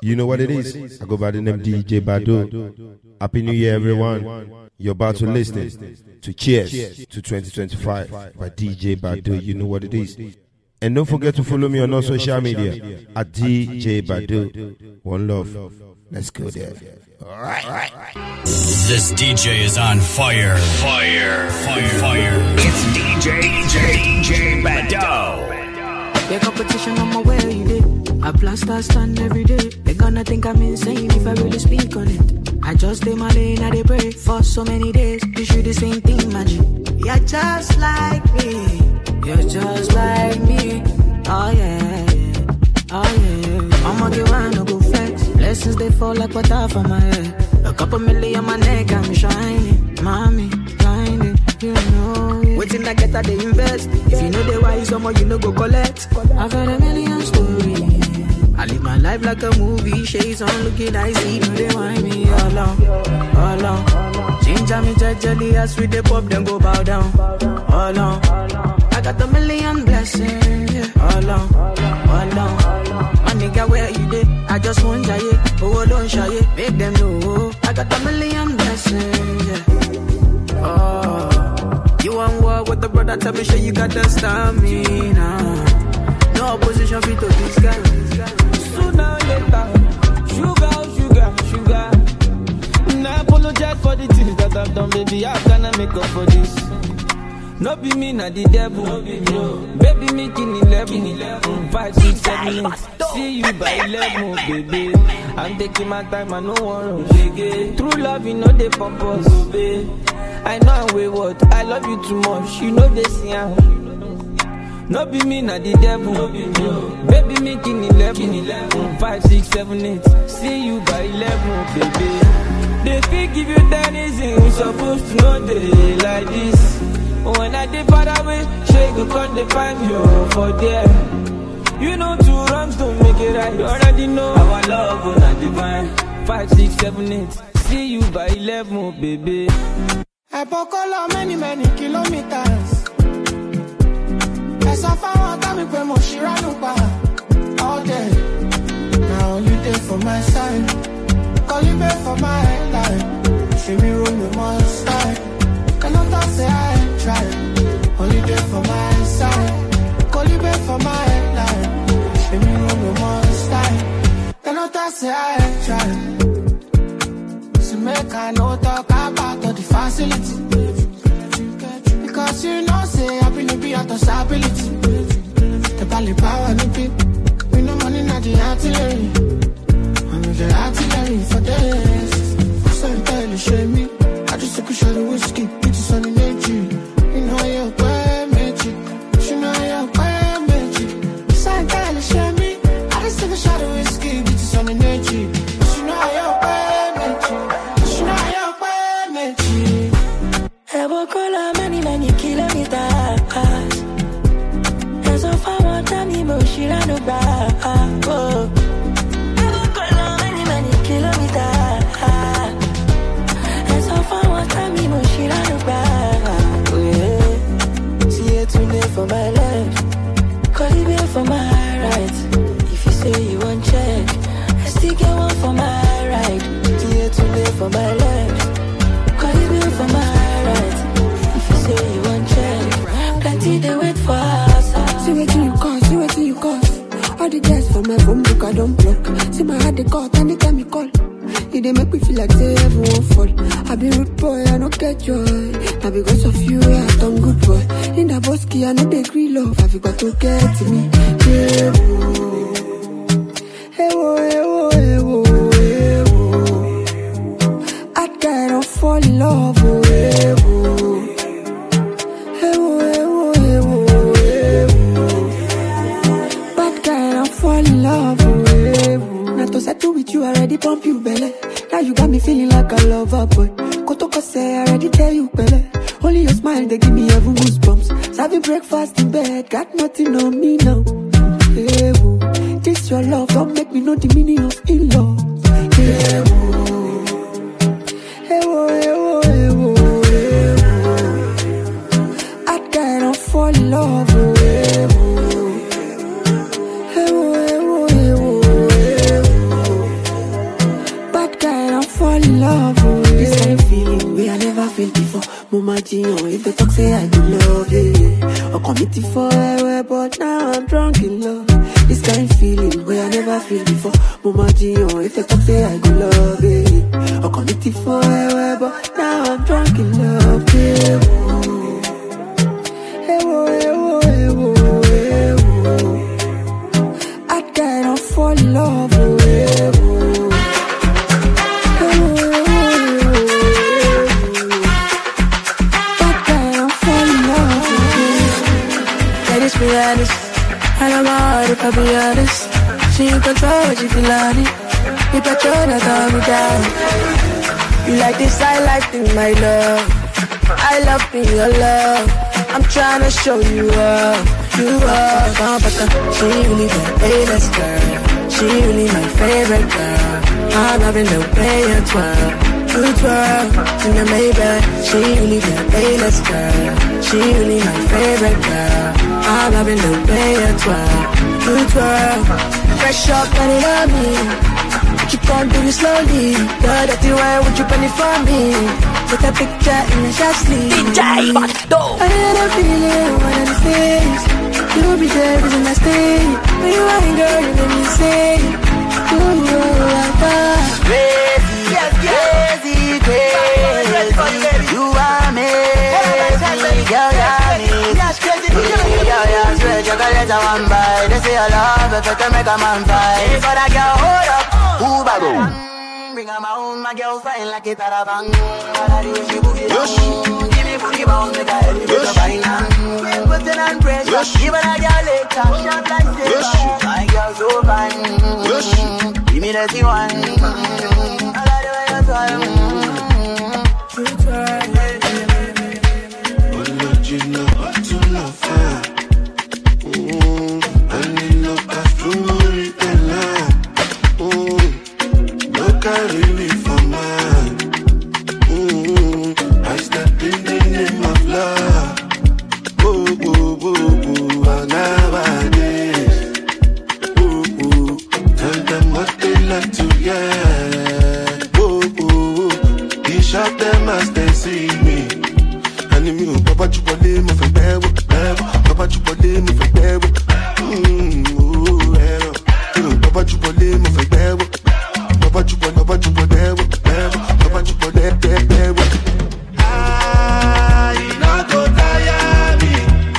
You know what it is. I go by the name DJ Badu. Happy New Year, everyone. You're about to listen to Cheers to 2025 by DJ Badu. You know what it is. And don't forget to follow me on all social media at DJ Badu. One love. Let's go there. All right. This DJ is on fire. Fire. It's DJ Badu. Your competition on my way, you did. I blast that stand every day. They gonna think I'm insane if I really speak on it. I just stay my lane, I they pray for so many days. You should the same thing, man. You're just like me. You're just like me. Oh yeah. I'ma get one, no go flex. Blessings they fall like water from my head. A couple million on my neck, I'm shining. Mommy, blinding, you know it. Waiting I get out they invest. If you know the wise, someone you know go collect. I've heard a million stories. I live my life like a movie. Shades on, looking icy. No, they want me all on. Ginger me judgely as we the pop, then go bow down. All on. I got a million blessings. Yeah. All on. My nigga, where you did? I just want ya, yeah. Oh, don't shy it. Make them know. I got a million blessings. Yeah. Oh, you want war with the brother? Tell me, sure you got the stamina. No opposition fit to this guy. Sooner or later, sugar. And I apologize for the things that I've done, baby. How can I make up for this? No be me, not the devil. Baby, me king 11. 5, 6, 7, 8. See you by 11, baby. I'm taking my time, I no one rush. True love, you know they pump us, baby. I know I'm wayward, I love you too much. You know they see how. No be me, not the devil. Baby, me king 11. 5, 6, 7, 8. See you by 11, baby. They feel give you that easy. We supposed to know they like this. When I did far away, shake the cut, they find you for there. You know 2 wrongs don't make it right. You already know our love will not divine. 5, 6, 7, 8. See you by 11, baby. I pocola many kilometers. I suffer one time we pay more Shiranuba all day. Now you there for my side. Call you back for my life. She me roll with my side. Cannot talk say I try. Only there for my side. Call you back for my life. She me roll with my side. Cannot talk say I try. So make I no talk about all the facility. Because you know say I been be out of stability. The bally power the beat. We no money not the artillery. I'm the artillery for this. So you tell you show me. I just took a shot of whiskey. It's on the nature. You know you're quite magic. You know you're quite magic. So you tell you show me. I just took a shot of whiskey. It's on the nature. You know you're quite magic. You know you're quite magic. I walk all many kilometers. As of I want to be more Shiranuba. Oh, I walk all many kilometers. As of I want to be more Shiranuba. Oh yeah. See it today for my left, call it back for my right. If you say you want check, I still get one for my right. See it today for my left, call it back for my right. Say you want check, plenty they wait for us. See what you cause. All the guys from my phone book I don't block. See my heart they cut anytime you call. You they make me feel like say everyone fall. I be rude boy, I don't get joy. Now because of you, I done good boy. In the bosky, I know they agree love. Have you got to get to me? Yeah, hey, I can't fall in love. You already pump you belly. Now you got me feeling like a lover boy. Kotoko say I already tell you belly. Only your smile they give me every goosebumps. Serving breakfast in bed, got nothing on me now. Hey, woo. This your love, don't make me know the meaning of in love. Hey, woo. Hey, woo, hey, woo, hey, woo, hey, woo. I can't fall in love. Hey, woo. Hey, woo, hey, woo, hey, woo, hey, woo. feel before. Mama Gino, if they talk say I do love, yeah. I commit it forever, but now I'm drunk in love. This kind of feeling where I never feel before. Mama Gino, if they talk say I do love, yeah. I commit it forever, but now I'm drunk in love, yeah. I can't fall in love, be honest, I don't know if I be honest. She in control when she feel on it. You control that calm me down. You like this, I like thing, my love. I love being your love. I'm tryna show you up. You up, but she really the A-list girl. She really my favorite girl. I'm loving the way you twirl. You twirl in the Maybach. She really the A-list girl. She really my favorite girl. I'm loving the way you twirl. You twirl. Fresh up, put it on me. But you can't do it slowly. The dirty way, would you put it for me? Take a picture in the shot sleeve. DJ Bado. I had a feeling one of these days you'll be there with a nice day. When you ain't girl, you make me say ooh, crazy, crazy, crazy. You are me, girl, I swear chocolate a one bite. They say I love if I can make a man fight. But I girl, hold up, ooh, bago. Bring her my own, my girl fine like it at a bang. All I do is she boogie down. Give me boogie bounce, make her head with a finance. Put it on pressure, even a girl later. Shot like silver, my girl so fine. Give me the T1. All I do is you try. You try. But let you know what to love for. I need no past to worry and love. Carry me for mine. I step in the name of love. Oh, oh, oh, oh, nowadays. Oh, oh, tell them what they like to hear. Oh, oh, he shot them as they see me. And me, Papa Chupole, my friend, Papa Chupole, my friend. Papa Chupole, my friend. Papa chupo devo. I no go tire me.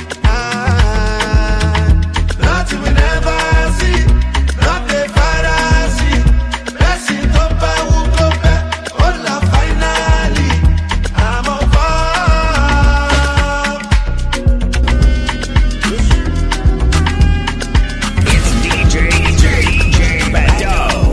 Nothing we never see. Not the fantasy. Blessing to power, hola finally. I'm on fire. It's DJ Bado.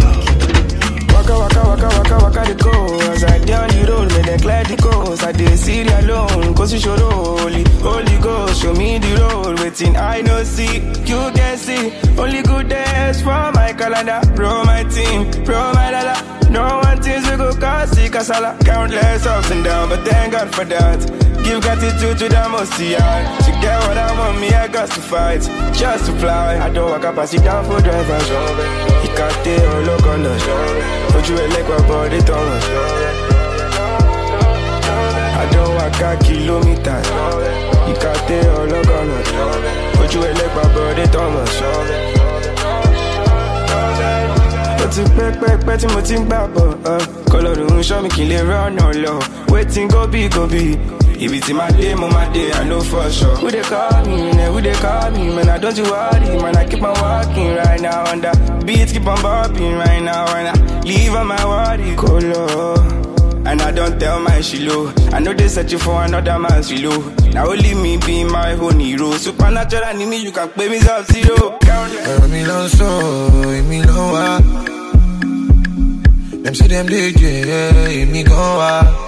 Waka the coast. I down the road, make them clear the coast. I dey see the alone, cause you show Holy Ghost, show me the road. Waiting, I no see, you can see. Only good days from my calendar. Bro, my team, bro, my dada. No one things we go cause see kasala. Countless ups and downs, but thank God for that. Give gratitude to the most high. To get what I want, me I got to fight. Just to fly, I don't walk up, I sit down for drivers. He can't tell all look on the show. Put you a leg up on the tongue. I don't walk a kilometer. You can't tell all look on the show. Put you a leg up on the tongue. But to pẹ́ tí mo ti ń gbàgbọ́ kọlọ́run show me kí n lè rọ́nà lọ. Waiting go be. Ibi tí máa dé, mo máa dé, I know for sure. Who they call me, man? Who they call me, man? I don't you worry, man. I keep on walking right now, and the beats keep on bopping right now, and I leave on my worry, color. And I don't tell my shilo. I know they searching for another man's filo. Now only me be my own hero. Supernatural need me, you can pay me Sub-Zero. Me long so, me long wa. Them say them DJ, me go wa.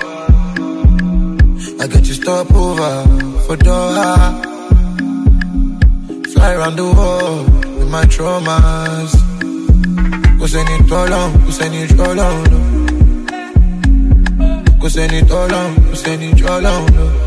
I get you stop over for Doha. Fly around the world with my traumas. Go send it all on, go send it all on. Go send it all on, go send it all on.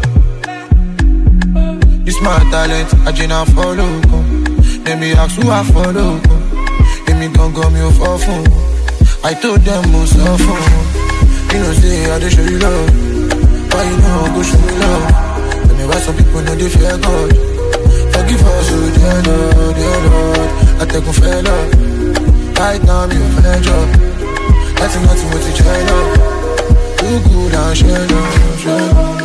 This my talent, I just follow. Let me ask who I follow. Let me don't go me for phone. I told them most of phone. You know say I just show you love. Why you know go show me love? Tell me why some people know they fear God. Forgive us, oh dear Lord. I take a fair love. Right now, me a fair job. That's nothing what you try now. Too good, I'll share love.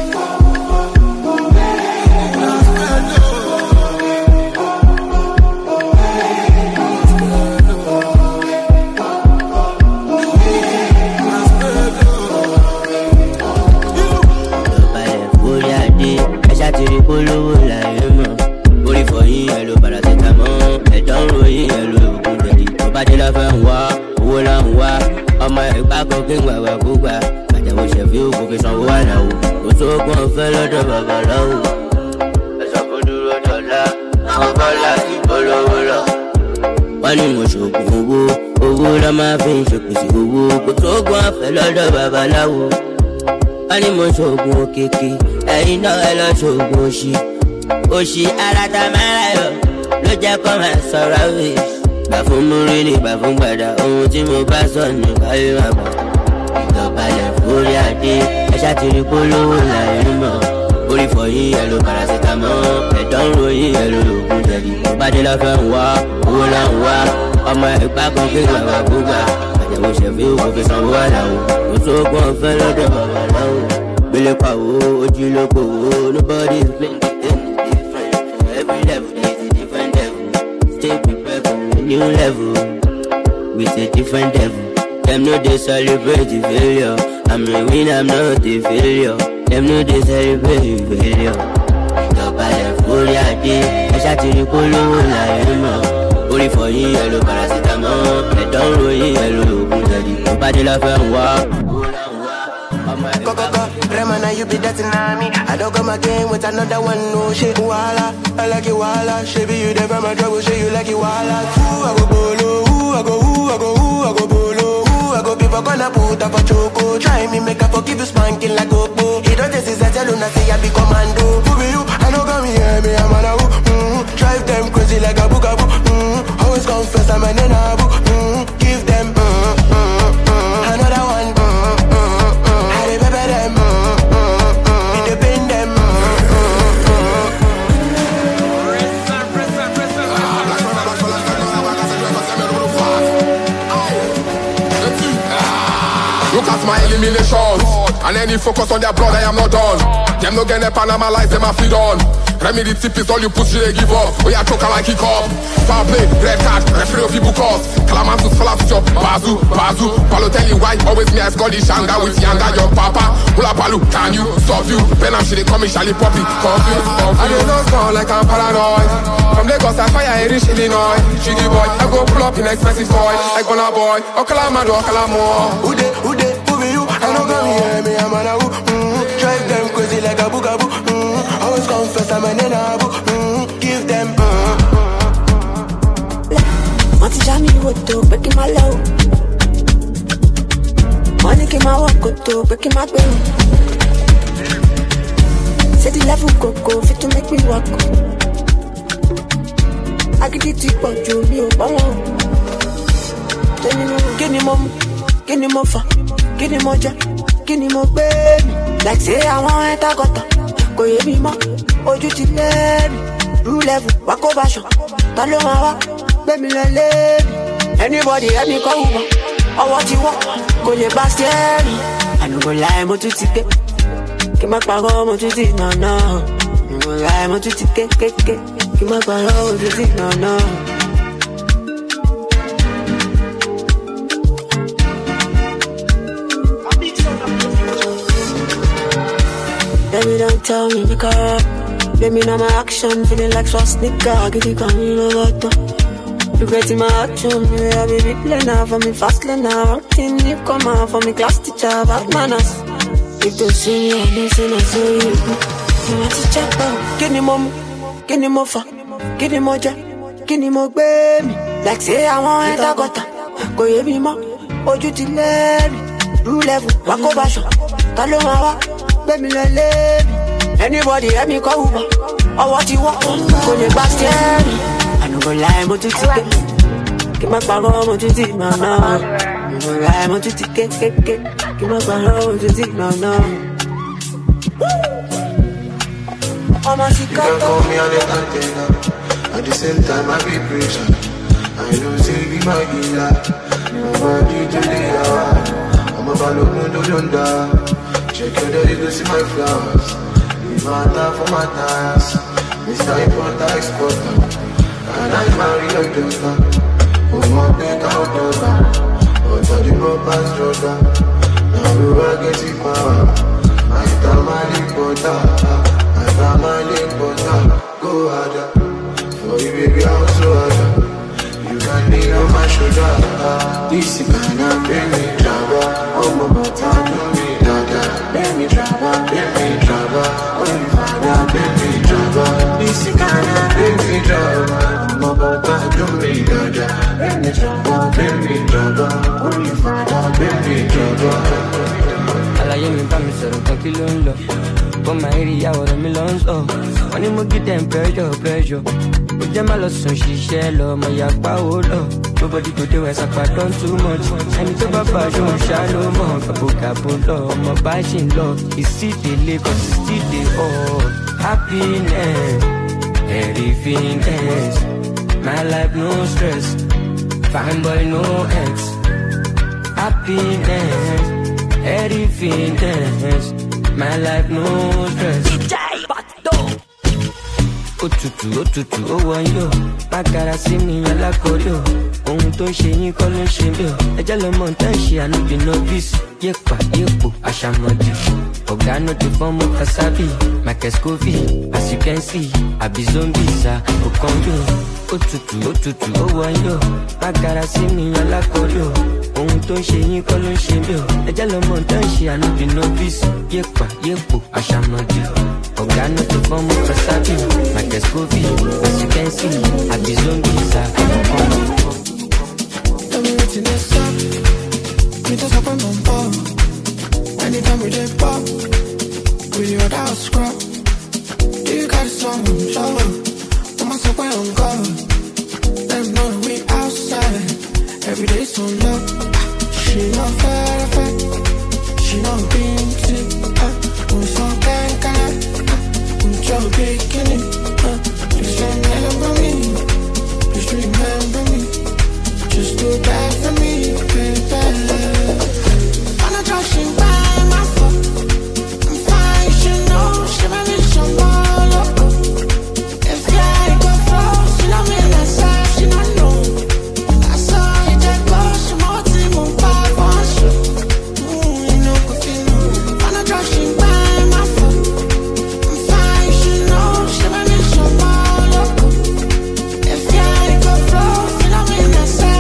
Ṣoògùn òkèké ẹ̀yin náà ẹ lọ ṣoògùn òṣì alátamára yọ ló jẹ́ kó máa sọ̀rọ̀ wíṣ. Gbà fún múrí ni gbà fún gbàdá ohun tí mo bá sọ ní káyé máa bọ̀. Ìdọ̀balẹ̀ forí adé ẹ ṣàtìrí polówó láì mọ̀. Orí fọyín ẹ lo paracetamol ẹ̀dọ̀ ń ròyìn ẹ lo oògùn jẹ̀dí. Tó bá dé lọ́fẹ̀ẹ́ ń wá owó là ń wá ọmọ ẹ̀gbá kan kí gbàgbà gbúgbà. Àjẹ̀wò ṣẹ̀fí òkú fi sanwó àlàó kò tó gbọ́n fẹ́ lọ́dọ̀ bàbá láwò. Billy Power, Ojiloko, nobody's playing the game different. For every level, there's a different level. Stay prepared for a new level with a different devil. Them know they celebrate the failure. I'm a win, I'm not a failure. Them know they celebrate the failure. Ìdọ̀balẹ̀ forí adé, ẹ ṣàtìrí polówó láì mọ̀. Orí fọyín ẹ lo paracetamol, ẹ̀dọ̀ ń ròyìn ẹ lo oògùn jẹ̀dí. Tó bá dé lọ́fẹ̀ẹ́ ń wá. Remana, you be dancing on me. I don't come again with another one, no shit. Walla, I like it, walla. Shabby, you there from my trouble, show you like it, walla. Ooh, I go bolo, ooh, I go, ooh, I go, ooh, I go bolo, ooh, I go people gonna put up a choco. Try me, make up for keep you spanking like Gopo. He don't just is a tell you, say I be commando. Who be you? I know come here, me, I'm on a woo. Drive them crazy like a bookaboo. Always confess, I'm an enabu. Give them, another one. Look at my eliminations, and any focus on their blood, I am not done. Them no get a Panama life, them a feed on. Remedy tip is all you push, they give up. Oh yeah, choke like kick off. Foul play, red card, referee of people cause. Kalamansus fall out job, Bazu. Palotelli white, always me I score the shanga with Yanga, your papa. Hula Palu, can you, stop you? Ben I'm shitty coming, Charlie Poppy, confused. I don't know, sound like I'm paranoid. From Lagos, I fire, I reach Illinois. Shitty boy, I go pull up in expensive toy. I gonna boy, Okalamado, Okalamo. Who they, who be you? I don't come here, me, I'm on a woo. Drive them crazy like a bookaboo. Always confess, I'm an enabu. Give them, Monty Jammy would do, breaking my low. Money came my walk, go to, breaking my bill. Say the level go, fit to make me walk. I get it deep, but you, me, oh, tell me, give me mom, give me more fun, give me more job, give me more baby. Like say I want it, I got that. Go hear me more, oh, you till let me. Rule level, walk over shop, tell you my walk, baby, let me. Anybody help me go over, or what you want, go your basket. I don't go lie, mo to ticket. Give my power, mo to ticket, no. No go lie, mo to ticket, give my power, mo to ticket, no. Baby, don't tell me because baby, know my action, feeling like Schwarzenegger. Get it coming over to regretting my action. Yeah, baby, play now for me, fast lane now. Routine, you come out for me, class teacher, bad manners. If you see me, I don't see no so you want to check out. Give me mom, give me more fun, give me more job, give me more baby. Like say I want it, I got that. Go hear me more, oh you till let me. Rule level, walk over shop, tell you my walk. Baby, let me. Anybody help me go over. Or what you want, go your basket. I don't go lie, mo to ticket. Give my power, mo to ticket, no. I don't go lie, mo to ticket. Give my power, mo to ticket, no. You can call me an entertainer. At the same time, I be preacher. I know say be my dealer. Nobody to the hour. I'm a balloon, no don't die. Check your daddy to see my flowers. We matter for my tires. Mr. Importer, Exporter. And I marry your daughter. Oh, my big out daughter. But I do not pass daughter. Now the world gets it power. I tell my importer. I tell my importer. Go harder. For you, baby, I'm so harder. You can lean on my shoulder. This is gonna bring me trouble. Oh, my butter, do me dada. Bring me trouble, bring me trouble. Oh, you father, bring me trouble. This is gonna bring me trouble. Oh, my butter, do me dada. Bring me trouble, bring me trouble. Oh, you father, bring me trouble. Alaye mi bá mi sọ̀rọ̀ kan kí ló ń lọ. Bọ́ máa rí ìyàwó rẹ̀ mi lọ ń sọ. Wọ́n ní mo give them pressure. Ó jẹ́ má lọ sùn ṣiṣẹ́ lọ, mo yà pa owó lọ. Nobody go dey when sapa don too much. Ẹni tó bá bá aṣọ òṣà ló mọ̀. Gàbó lọ, ọmọ bá ṣì ń lọ. Ìsídèlé kan sì still all. Happiness, everythingness. My life no stress. Fine boy no ex. Happiness, everythingness. My life no stress. DJ Bado. Òtútù, ó wọ̀nyó. Mágara sí mi alákòóyò. Ohun tó ń ṣe yín kọ́ ló ń ṣe mí o. Ẹjẹ́ lọ mọ̀ tán ṣe ànúbì novice. Yépa, yépo, àṣàmọ̀dì. Ọ̀gá náà ti fọ́n mú Kasabi. Michael Scoville, as you can see. Àbí zombies à òkànjò. Òtútù, ó wọ̀nyó. Mágara sí mi alákòóyò. Ohun tó ń ṣe yín kọ́ ló ń ṣe mí o. Ẹjẹ́ lọ mọ̀ tán ṣe ànúbì novice. Yépa, yépo, àṣàmọ̀dì. Ọ̀gá náà ti fọ́n mú Kasabi. Michael Scoville, as you can see. Àbí zombies à òkànjò. In the sun, we just up on my phone. Anytime we dip up, we do it out scrub. Do you got a song? Show up. I'm so way on God. Them know we outside. Every day so low. She not fair. She not being sick. We so thank God. We just beginning. Just remember me. Just remember me. Just do that for me, baby. I'm not rushing by my phone. I'm fine, you know. She might be some more. If I go flow, she don't mean that side, she don't know. I saw it just go, she more team on five on show. You know, I'm not rushing by my phone. I'm fine, you know. She might be some more. If I go flow, she don't mean that side.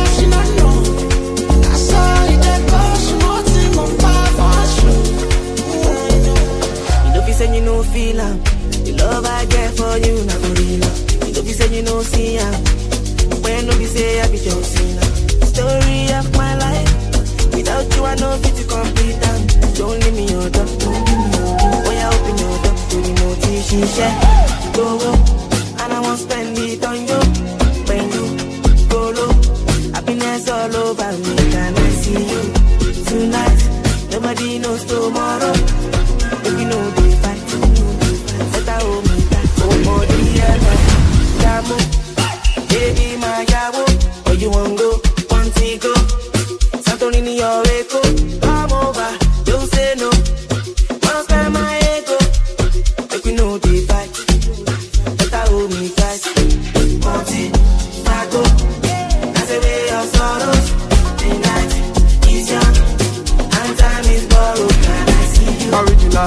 You know feel am. The love I get for you, not for real. You don't be saying you know see am. When no be say I be your sinner. Story of my life. Without you I know fit to complete am. Don't leave me your door. When you open your door, do the motivation share. Go and I won't spend it on you. When you go low, happiness all over me. Can I see you tonight? Nobody knows tomorrow. If you know the fight, better hold me back. Oh, more the Yamo, baby, my Yamo. Where you want go? Want to go? Santorini, your echo. Come over, don't say no. Wanna spend my ego. If you know the fight, better hold me tight. Monty, Taco, that's a way of sorrows. The night is young, and time is borrowed. Can I see you? Original.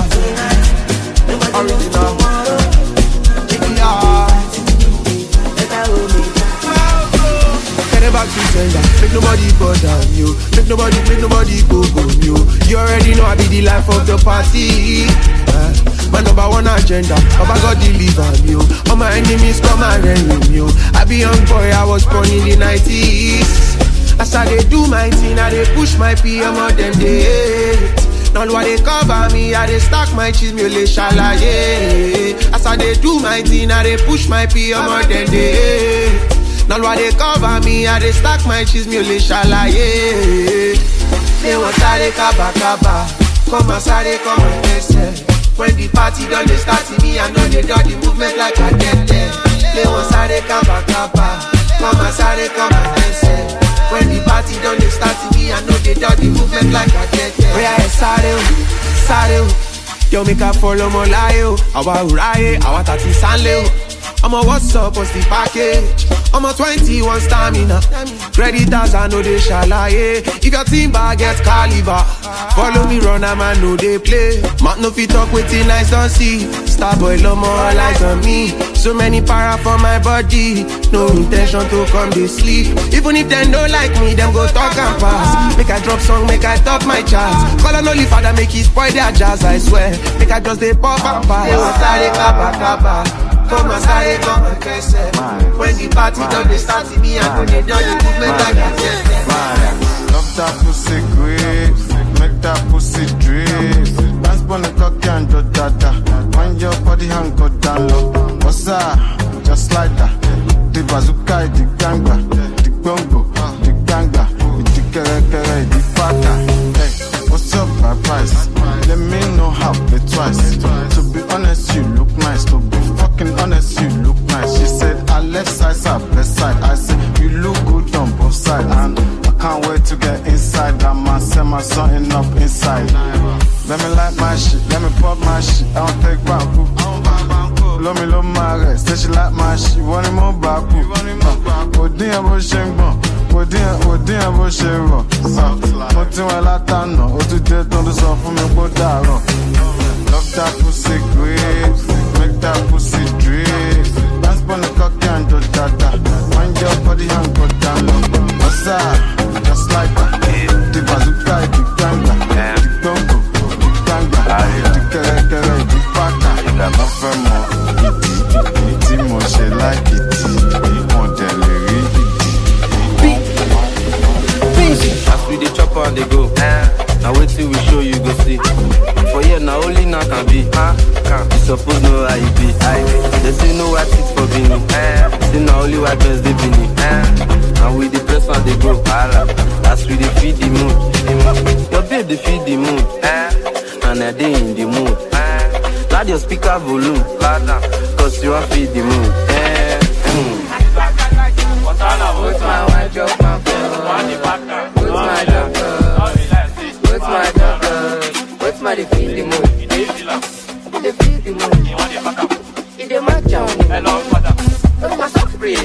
Make nobody bother you. Make nobody go you. You already know I be the life of the party. My number one agenda, Papa God deliver me. All my enemies come and run you. I be young boy, I was born in the 90s. As I dey do my thing, I dey push my PM on them day. Now why they cover me, I dey stack my cheese, me ole shalaye. As I dey do my thing, I dey push my PM on them day. Now why they cover me, I dey stack my cheese, me ole shalaye. They want sare kaba, come and sare, come and test. When the party done, they start to me, I know they do the movement like I get there. They want sare kaba kaba, mama sare kaba dance. When the party done, they start to me, I know they do the movement like I get there. Where I sare, yo make a follow my lie, awa uraye, awa tati sanle. I'm a what's up, what's the package? I'm a 21 stamina. Creditors, I know they shall lie. If your team bag gets caliber, follow me run, I'm a know they play. Mat no fit talk with it, nice don't see. Starboy, no more eyes on me. So many para for my body. No intention to come they sleep. Even if they don't like me, them go talk and pass. Make I drop song, make I top my charts. Call an only father, make it spoil their jazz, I swear. Make I just they pop and pass. They want sare kaba kaba. Come and say, come and kiss it. When the party done, they start to me and when they done, the movement like I said. Love that pussy grapes, make that pussy drip. Dance on the cocky and do dada. When your body hang go down low. What's that? Just like that. The bazooka, the ganga, the bongo, the ganga, the kere, the fata. Hey, what's up, my price? Let me know how play twice. To be honest, you look nice. To be fucking honest, you look nice. She said, I left side, best side. I said, you look good on both sides. And I can't wait to get inside. I'ma send my something up inside. Let me like my shit, let me pop my shit. I don't take bamboo. Love me, love my rest. Say she like my shit, want him on back. Odin, I'm shame. Odin, I'm shame. Motin, well, I don't know. What to do, don't do so for me, but that love that pussy grapes, make that pussy drip. Dance on the cocky and do dada. Mind your body and go down low. What's that? Just like that. The bazooka, the ganga, the bongo, the ganga, the kere, the fata. My friend, it's more she like it. As we dey chop on the go, now wait till we show you go see. For here now only now can be. You suppose know how it be. They say no white teeth for Bini. Say now only white girls they Bini. And we the press on the go. As we dey feed the mood, your babe they feed the mood. And I dey in the mood. Loud your speaker volume, cause you are feed the mood. What's my white joke, my friend? What's my joke? What's my joke? What's my defeat the mood? Defeat the mood. It dey match on. Hello, father. What's my sock free?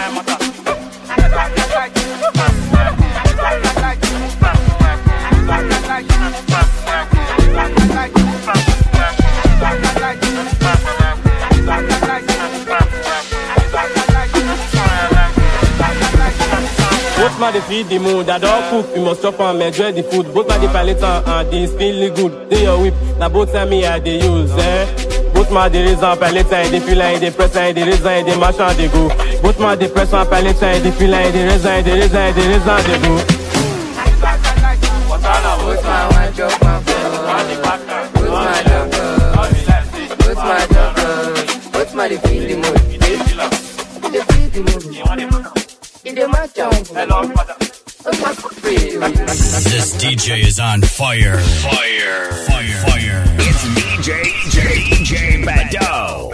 Both man they feed the mood, I don't cook, you must chop and enjoy the food. Both man they palette and they feel good. They your whip, now both time me I they use, Both man they raise and palette and they feel like they press and they raise and they mash and they go. Both man they press and palette and they feel like they raise and they raise and they raise and they go. What's my white joke, my friend? What's my joke? What's my joke? What's my defeat the mood? Defeat the mood. This DJ is on fire. Fire. It's DJ Bado.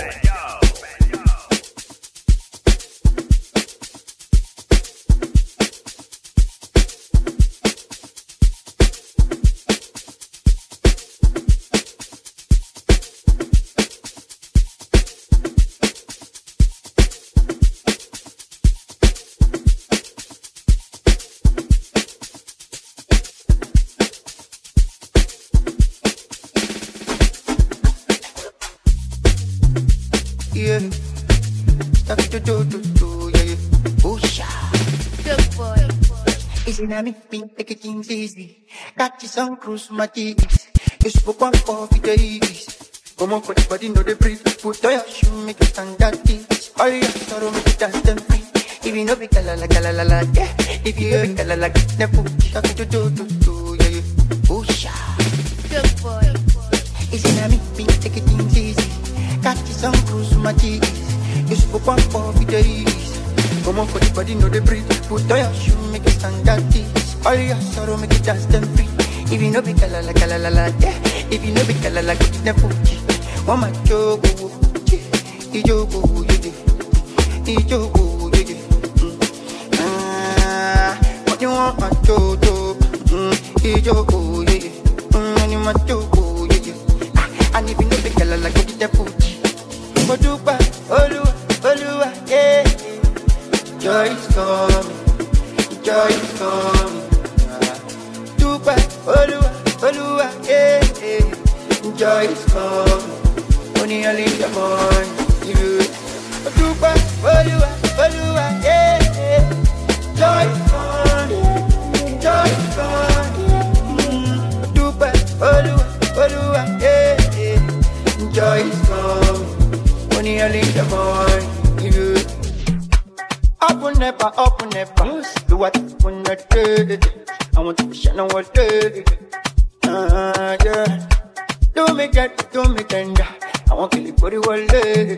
Take it things easy. Got you some cruise my teeth. You spoke one for the days. Come on, put the body, know the breathe. Put on your shoe, make it stand that teeth. All your sorrow, make it dance them free. If you know be la, yeah. If you know be la, then put it yeah. Busha. Good boy. It's in a me, take it things easy. Got you some cruise my teeth. You spoke one for the days. Come on, for the body, know the breathe. Put on your shoe, make it stand that teeth. All your sorrow, make it dance them free. If you know be la, yeah. If you know be la, then put it Mama jogo, ijogo, ijogo, what you want, my jojo, ijogo, and my jogo, and if you know the girl like it, the food. Odupa, Olua, yeah. Joy is coming, joy is coming. Dupa, Olua, yeah. Joy is coming. Only early in the morning, you. Dupa, Olua, yeah. Joy is coming, joy is coming. Dupa, Olua, yeah. Joy is coming. Only early in the morning, you. Up and never. Do what you wanna do. I want to shine on what day. Yeah. Do me tender. I want to live for the world.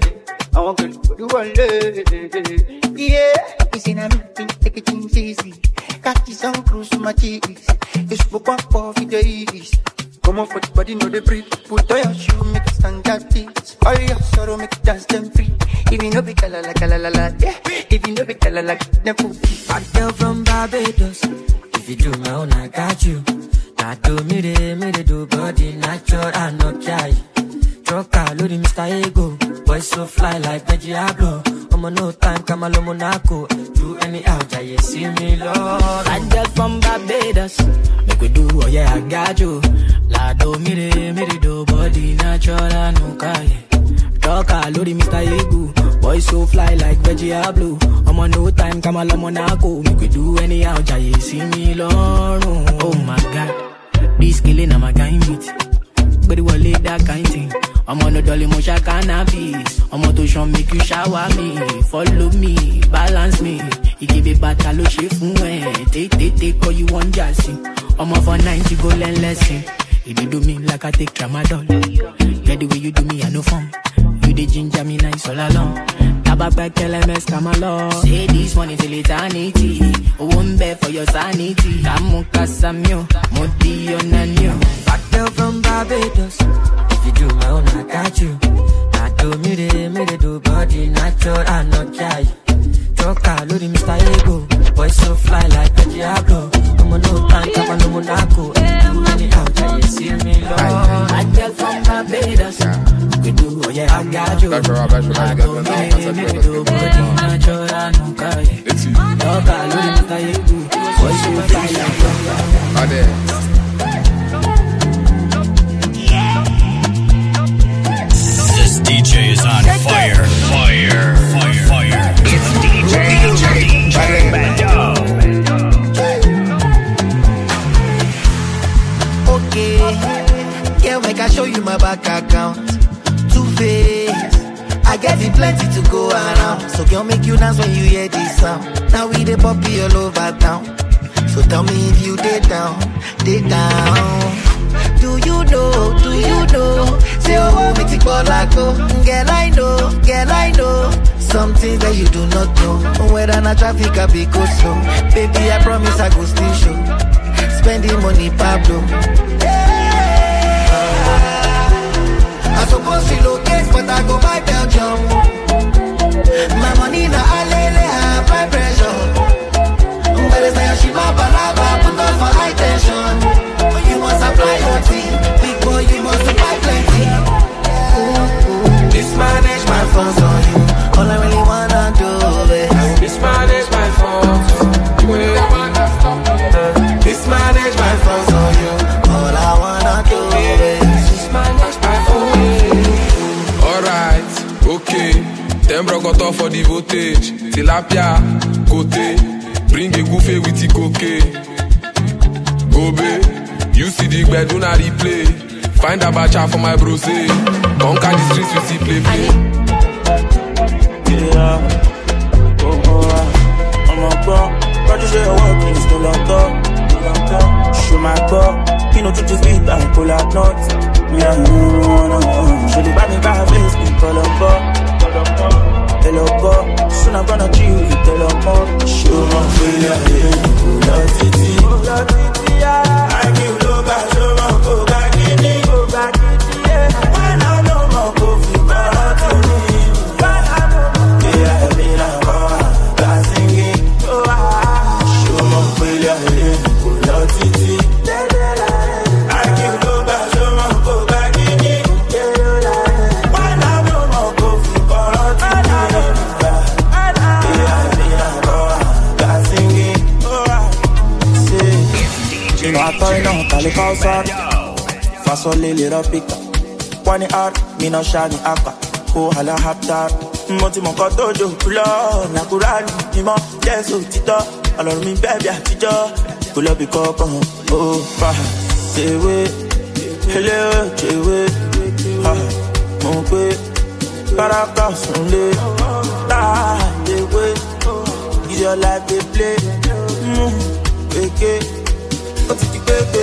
Yeah. It's in a meeting, take it easy. Catch some cruise to my cheese. You spoke one for the days. Come on for the body, know the breathe. Put on your shoe, make it stand at this. All your sorrow, make it dance them free. If you know be la yeah. If you know be like the food. Hot girl from Barbados. If you do my own, I got you. Now do me the do body natural and no cry. Troca, loading Mr. Ego. Boy so fly like Diablo. I'm on no time, come along Monaco. Do any out, you see me, Lord. Hot girl from Barbados. Make we do, oh yeah, I got you. La do me the do body natural and no cry. Troca, loading Mr. Ego. Boy so fly like Diablo. I'm on no time, come along Monaco. Make we do any out, you see me, Lord. Oh my God, this killing I'm a kind meet. But it will lay that kind thing. I'm on the dolly motion cannabis. I'm on to show make you shower me. Follow me, balance me. You give it back, I'll shave from when. Take, all you want, just I'm off for 90, go learn lesson. If you do me like I take tramadol. Get the way you do me, I no fun. You the ginger me nice all along. Tabak back, LMS, come along. Say this money till eternity. One bed for your sanity. Kamu kasamyo, modi onanyo. Back girl from Barbados. If you do my own, I got you. I do me the do body natural and not try. Troca, loading Mr. Ego. Boy so fly like Diablo. I'm on no time, come on no Monaco. Do any out, you see me, Lord. Hot girl from Barbados. We do, oh yeah, I got you. I do me do body natural and not try. Troca, loading Mr. Ego. Boy so fly like Diablo. DJ is on fire. It's DJ Bando. Okay, yeah, make I show you my bank account. Two-Face, I get it plenty to go around. So girl, make you dance when you hear this sound. Now we the poppy all over town. So tell me if you did down. Do you know? Say oh, me take all I go. Girl, I know. Something that you do not know. Whether na traffic I be go slow. Baby, I promise I go still show. Spending money, Pablo. I suppose she locate, but I go buy Belgium. My money na alele, high blood pressure. But it's like she my balaba, put on for high tension. You must apply your team, big boy, you must apply plenty. Mismanage my funds on you, all I really wanna do is mismanage my funds. Mismanage my funds on you, all I wanna do is mismanage my funds. Alright, okay, them bro got off for the voltage. Tilapia, côté, bring a goofy with the cocaine. Obey. You see the bed, do not replay. Find a bacha for my bro, say. Conquer the streets, you see play. Yeah, I'm a pro. But you say your work is no longer. Show my bar. You know, to just beat and pull out nuts. Yeah, show the bad me by face, pull up. Hello, soon I'm gonna chill with the love. Show my failure, pull out city. I give love, I show my go back in it, yeah. When I know my go kò lọ títí. I give no back, show my go back in it. Why not no more go for quarantine? You know I thought no, Cali Calzar. Fasole little pickup. One art, me no shiny aqua. Oh, hala haptar. Moti mo koto jo pulo. Nakurali, ni mo, yes, tito. Alor mi baby, atijo. Pull up the cup, oh, say we. Hello, chewe. Ha, mon kwe. Paraka, sunle. Ta, they wait. Is your life they play? Okay. What's it baby?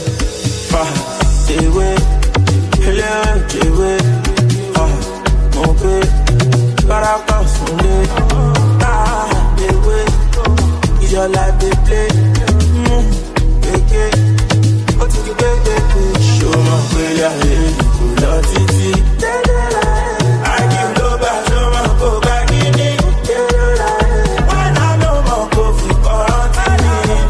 Say we, hello, chewe, mon peu, paraka sunle, they wait, is your life they play, okay, what's it baby? Show my way, I love titi, I give no back, show my go back in it, why not no more go for quarantine?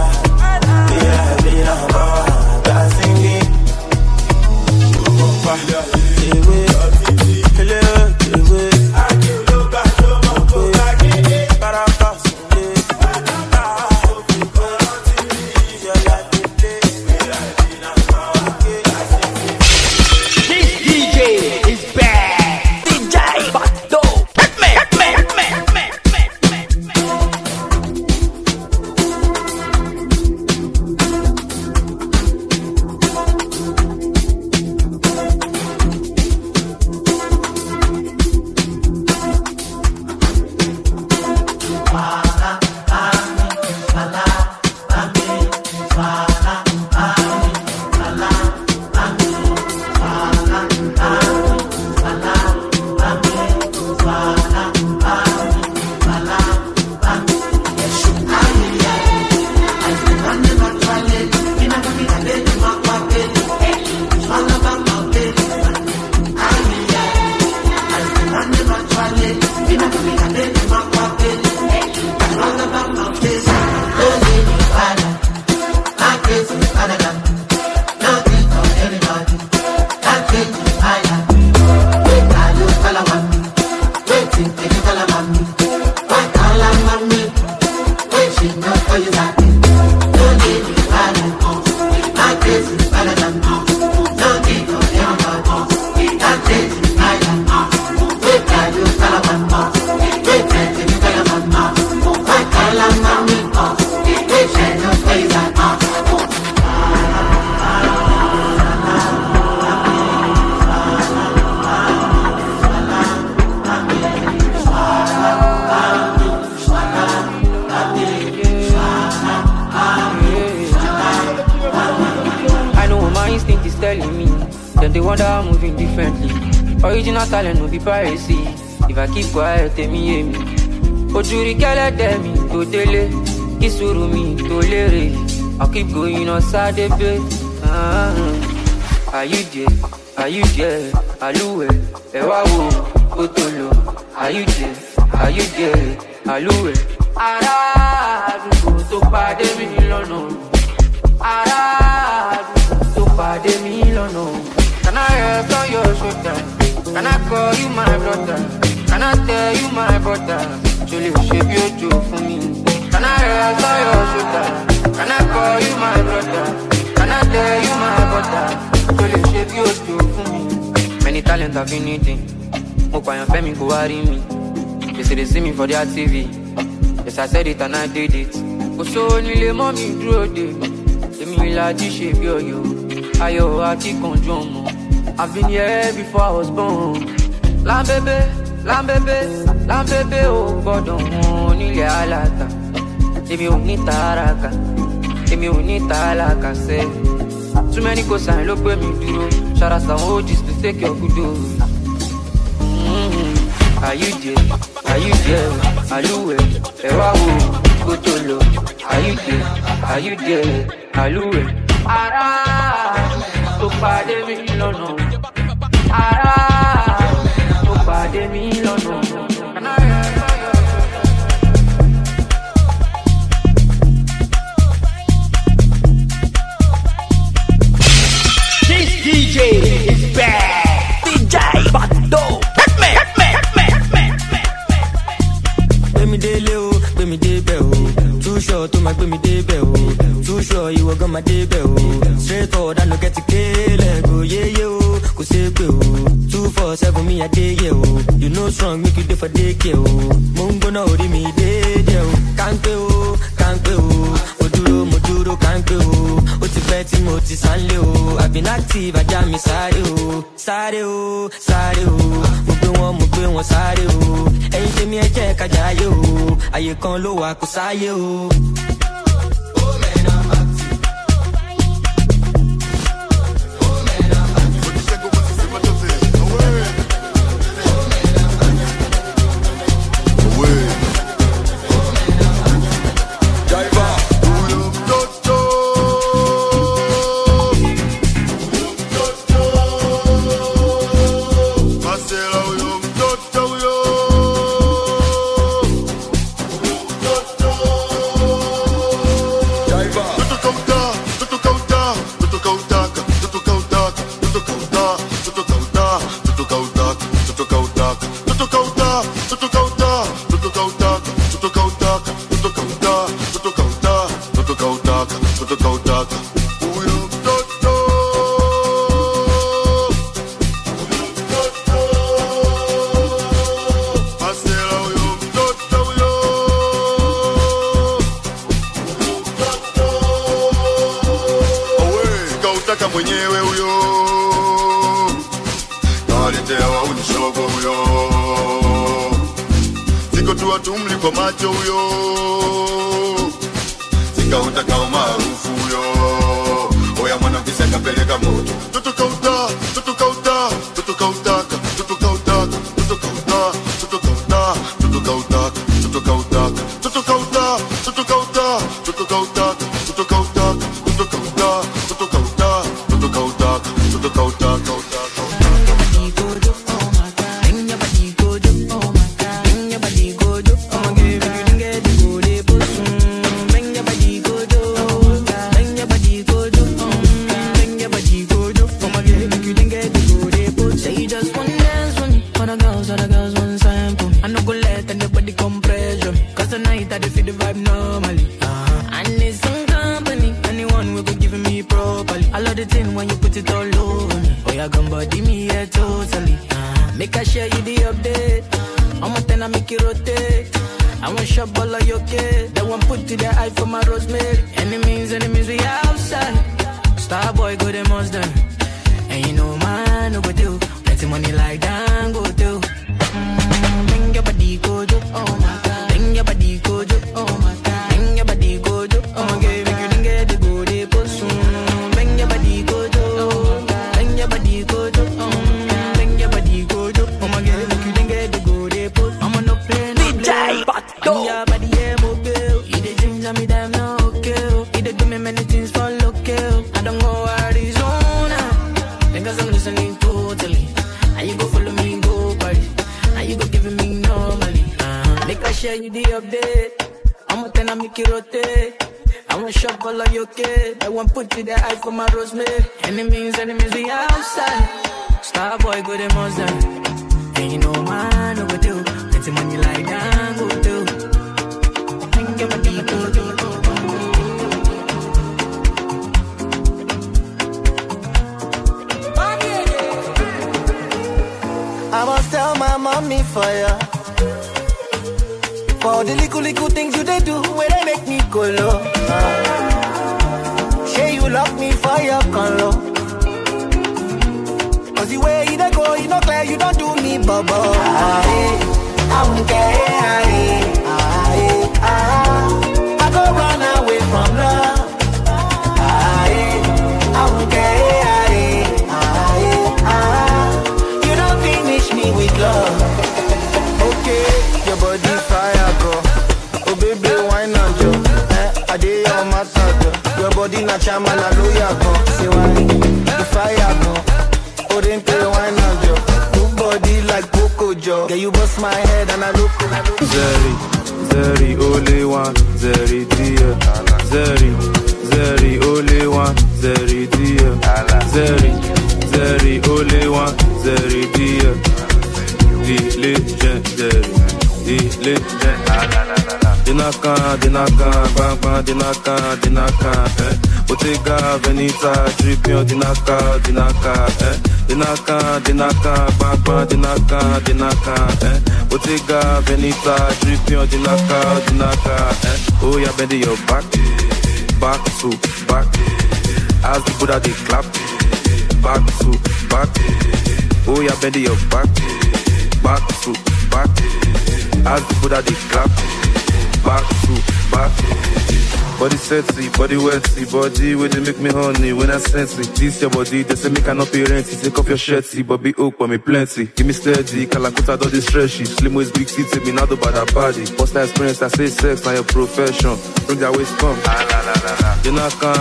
Original talent no be piracy. If I keep quiet, tell me hear me. Ojuri kele demi to dele, kisuru mi to lere. I keep going on Saturday. Are you there? Are you there? Aluwe, ewa wo, otolo. Are you there? Are you there? Aluwe. Ara adugo to pade mi lọ́nà. Ara adugo to pade mi lọ́nà. Can I rest on your shoulder? Can I call you my brother? Can I tell you my brother? Surely shape your joke for me. Can I rest on your shoulder? Can I call you my brother? Can I tell you my brother? Surely shape your joke for me. Many talents I've been needing. Mopa and Femi go worry me. They say they see me for their TV. Yes, I said it and I did it. Go so nile mommy draw day. Let me like this shape yo. Ayo ati konjomo. I've been here before I was born. Lambebe, oh God, nile alata. Emi o ni taraka, emi o ni talaka say. Too many cosign look where me duro. Shout out some OGs to take your kudo. Are you there? Are you there? Aluwe, ewa wo, kotolo. Are you there? Are you there? Aluwe. Ara, to pade mi lọ́nà. Ara, to pade mi lọ́nà. DJ is back. DJ Bado. Gbé mi délé o, gbé mi débẹ̀ o. Too short tó máa gbé mi débẹ̀ o. Too short ìwọ gan máa débẹ̀ o. Straight forward I no get to kill go yeah o. Kò ṣe pé o. 247 mi adéyẹ o. You know strong make you dey for daycare o. Mo ń gbóná orí mi dédé o. Kánpé o, kánpé o. Mo dúró kánpé o. Ó ti pẹ́ tí mo ti sánlé o. I've been active ajá mi sáré o. Sáré o, sáré o. Mo gbé wọn sáré o. Ẹyin tèmi ẹ jẹ́ ká jayé o. Ayé kan ló wà kó sáyé o. I must tell my mommy for ya. For the little things you they do, where they make me go low. Say you lock me for your color. Cause the way you they go, you know clear, you don't do me bubble. I won't care. I go run away from love. I won't care. You don't finish me with love. Okay, your body fire, bro. Oh baby, why not, Joe? I did your matter, your body not chairman, I know ya, bro. Say why? The fire, bro. Oh, then play why not, Joe? Good body like Coco Joe. Yeah, you bust my head and I look. Zeri, only one, Zeri, dear. Zeri, only one, Zeri, dear. Zeri, Dinaka, Bottega, Veneta, Dripping, Dinaka, Dinaka, Bottega, Veneta, Dripping, Dinaka, oh yeah, bend your back to back, as the Buddha they clap, back to back, oh yeah, bend your back to back, as the Buddha they clap, back to back. Body sexy, body wetty, body where they make me honey when I sense it. This your body, they say me cannot pay rent. Take off your shirty, but be up for me plenty. Give me steady, Kalakuta do this stretchy. Slim waist, big city, me not about that body. First time experience, I say sex, now your profession. Bring that waist come. Dinaka,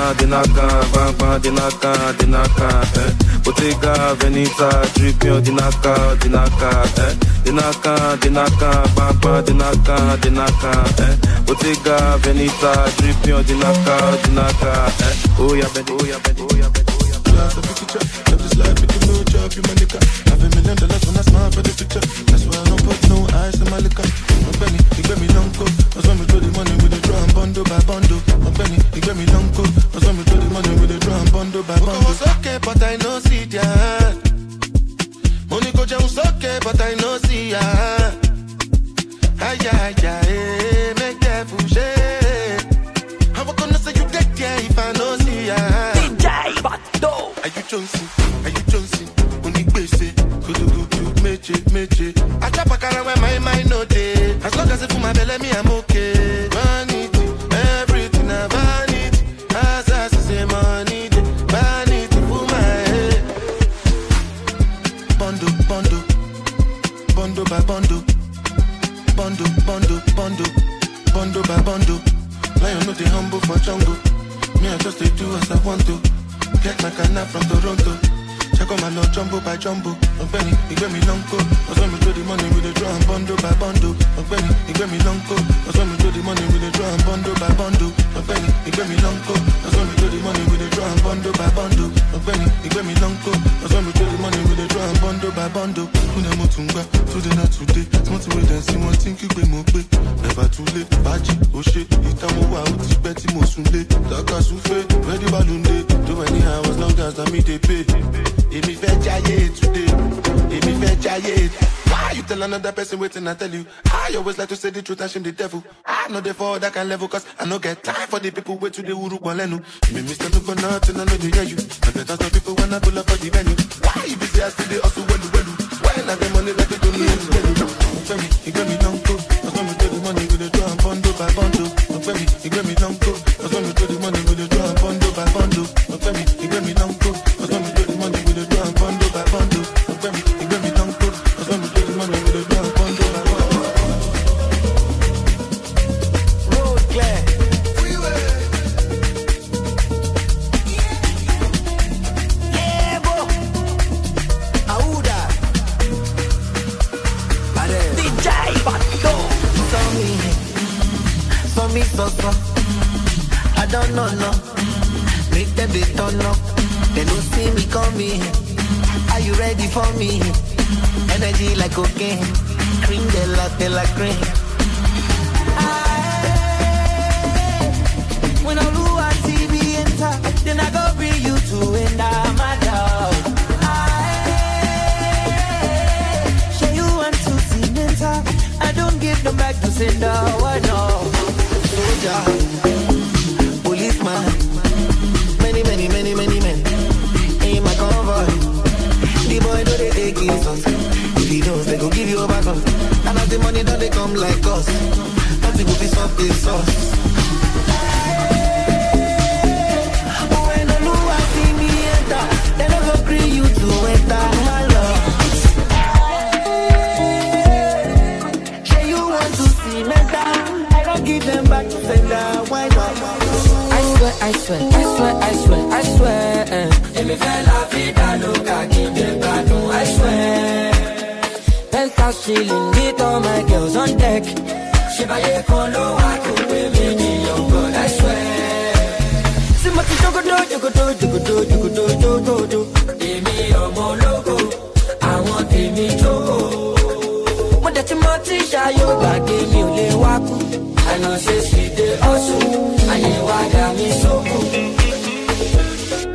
Bottega, Veneta, Dripping, Dinaka, Bottega, Veneta, Dripping, Dinaka, oh yeah, bend, oh yeah, bend, oh yeah, bend, oh yeah. Love the picture, love this life, make no job, you my nigga. Have $1 million when I smile for the picture. That's why I don't put no eyes in my liquor. My Benny, he gave me long coat. That's when we throw the money with the drum, bundle by bundle. My Benny, he gave me long coat. That's when we throw the money with the drum, bundle by bundle. Monica was okay, but I know see ya. Monica was okay, but I know see ya. Ay, make that fouché. How I gonna say you take care if I know see ya? DJ Bado. Are you Johnson? Only basic. Good, meche. I chop a car where my mind no day. As long as it for my belly, me I'm okay. Vanity, everything I vanity. As I say money, vanity for my head. Bondo by bondo. Bondo by bondo. Lion no they humble for jungle. Me I just they do as I want to. Get my canna from Toronto. Check on my lord jumbo by jumbo. Benny, he gave me long coat. I saw me throw the money with the drum, bondo by bondo. Benny, he gave me long coat. I saw me throw the money with the drum, bondo by bondo. Benny, he gave me long coat. I saw me throw the money with the drum, bondo by bondo. Benny, he gave me long coat. I saw me throw the money with the drum, bondo by bondo. Una motunga, today not today. Smart way then see one thing you more quick. Never too late, baji, oh shit. Itamo wa uti beti mo sunle. Daka souffle, ready balunde. Do any hours long as I meet they pay. If me fetch today, if me fetch why you tell another person waiting? I tell you, I always like to say the truth and shame the devil. I know the fall that can level, cause I no get time for the people wait to the Uru Balenu. Me Mr. No for nothing, I know they hear you. And the thousand people when I pull up for the venue. Why you busy as today, also well. When I get money like they don't need to tell me, he gave me long coat. That's when we do the money with the drum, bundle by bundle. He gave me long coat. That's when we do the money with the drum, bundle by bundle. He gave me long coat. That's when we do the money with the drum, bundle by bundle. He gave me long coat. That's when we do the money with the drum, bundle by bundle. Road clear. Yeah, bro. Auda. DJ Bado. So. I don't know. Make them be turn up. They don't see me coming. Are you ready for me? Energy like cocaine. Cream de la cream. When I do a TV enter, then I go bring you to end my dog. Show you want to see mental. I don't give them back to sender. Why no? Soldier, policeman, many men in my convoy. The boy know they take his us. If he knows they go give you a back up. And as the money don't they come like us. Nothing will be soft this sauce. When I know I see me enter, then I go bring you to enter my love. Say you want to see me down, I don't give them back to sender. Why not? I swear. If me fell la vida loca, keep the bad, I swear. Penthouse chilling with all my girls on deck. She buy a condo, I could be me, young God, I swear. See what you do. Give me your logo, I want me jogo. What that you want to show you back, give me a waku. I know say she did.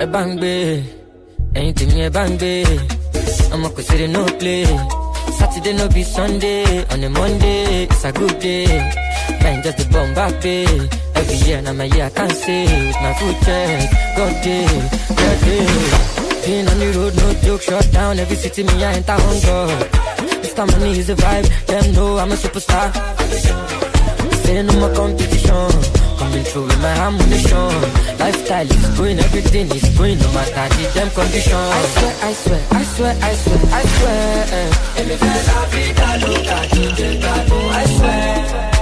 a bang bay. Anything a bang bay. I'ma consider no play. Saturday no be Sunday. On a Monday, it's a good day. Man, just a bomb back pay. Every year, now my year I can't say. With my food check, God day, God day. Being on the road, no joke, shut down. Every city me, I enter on God. This time money is the vibe. Them know I'm a superstar. Say no more competition. Coming through with my ammunition. Lifestyle is going, everything is going. No matter the damn condition. I swear, I swear, I swear, I swear, I swear. And if there's a vida loca, DJ Bado, I swear.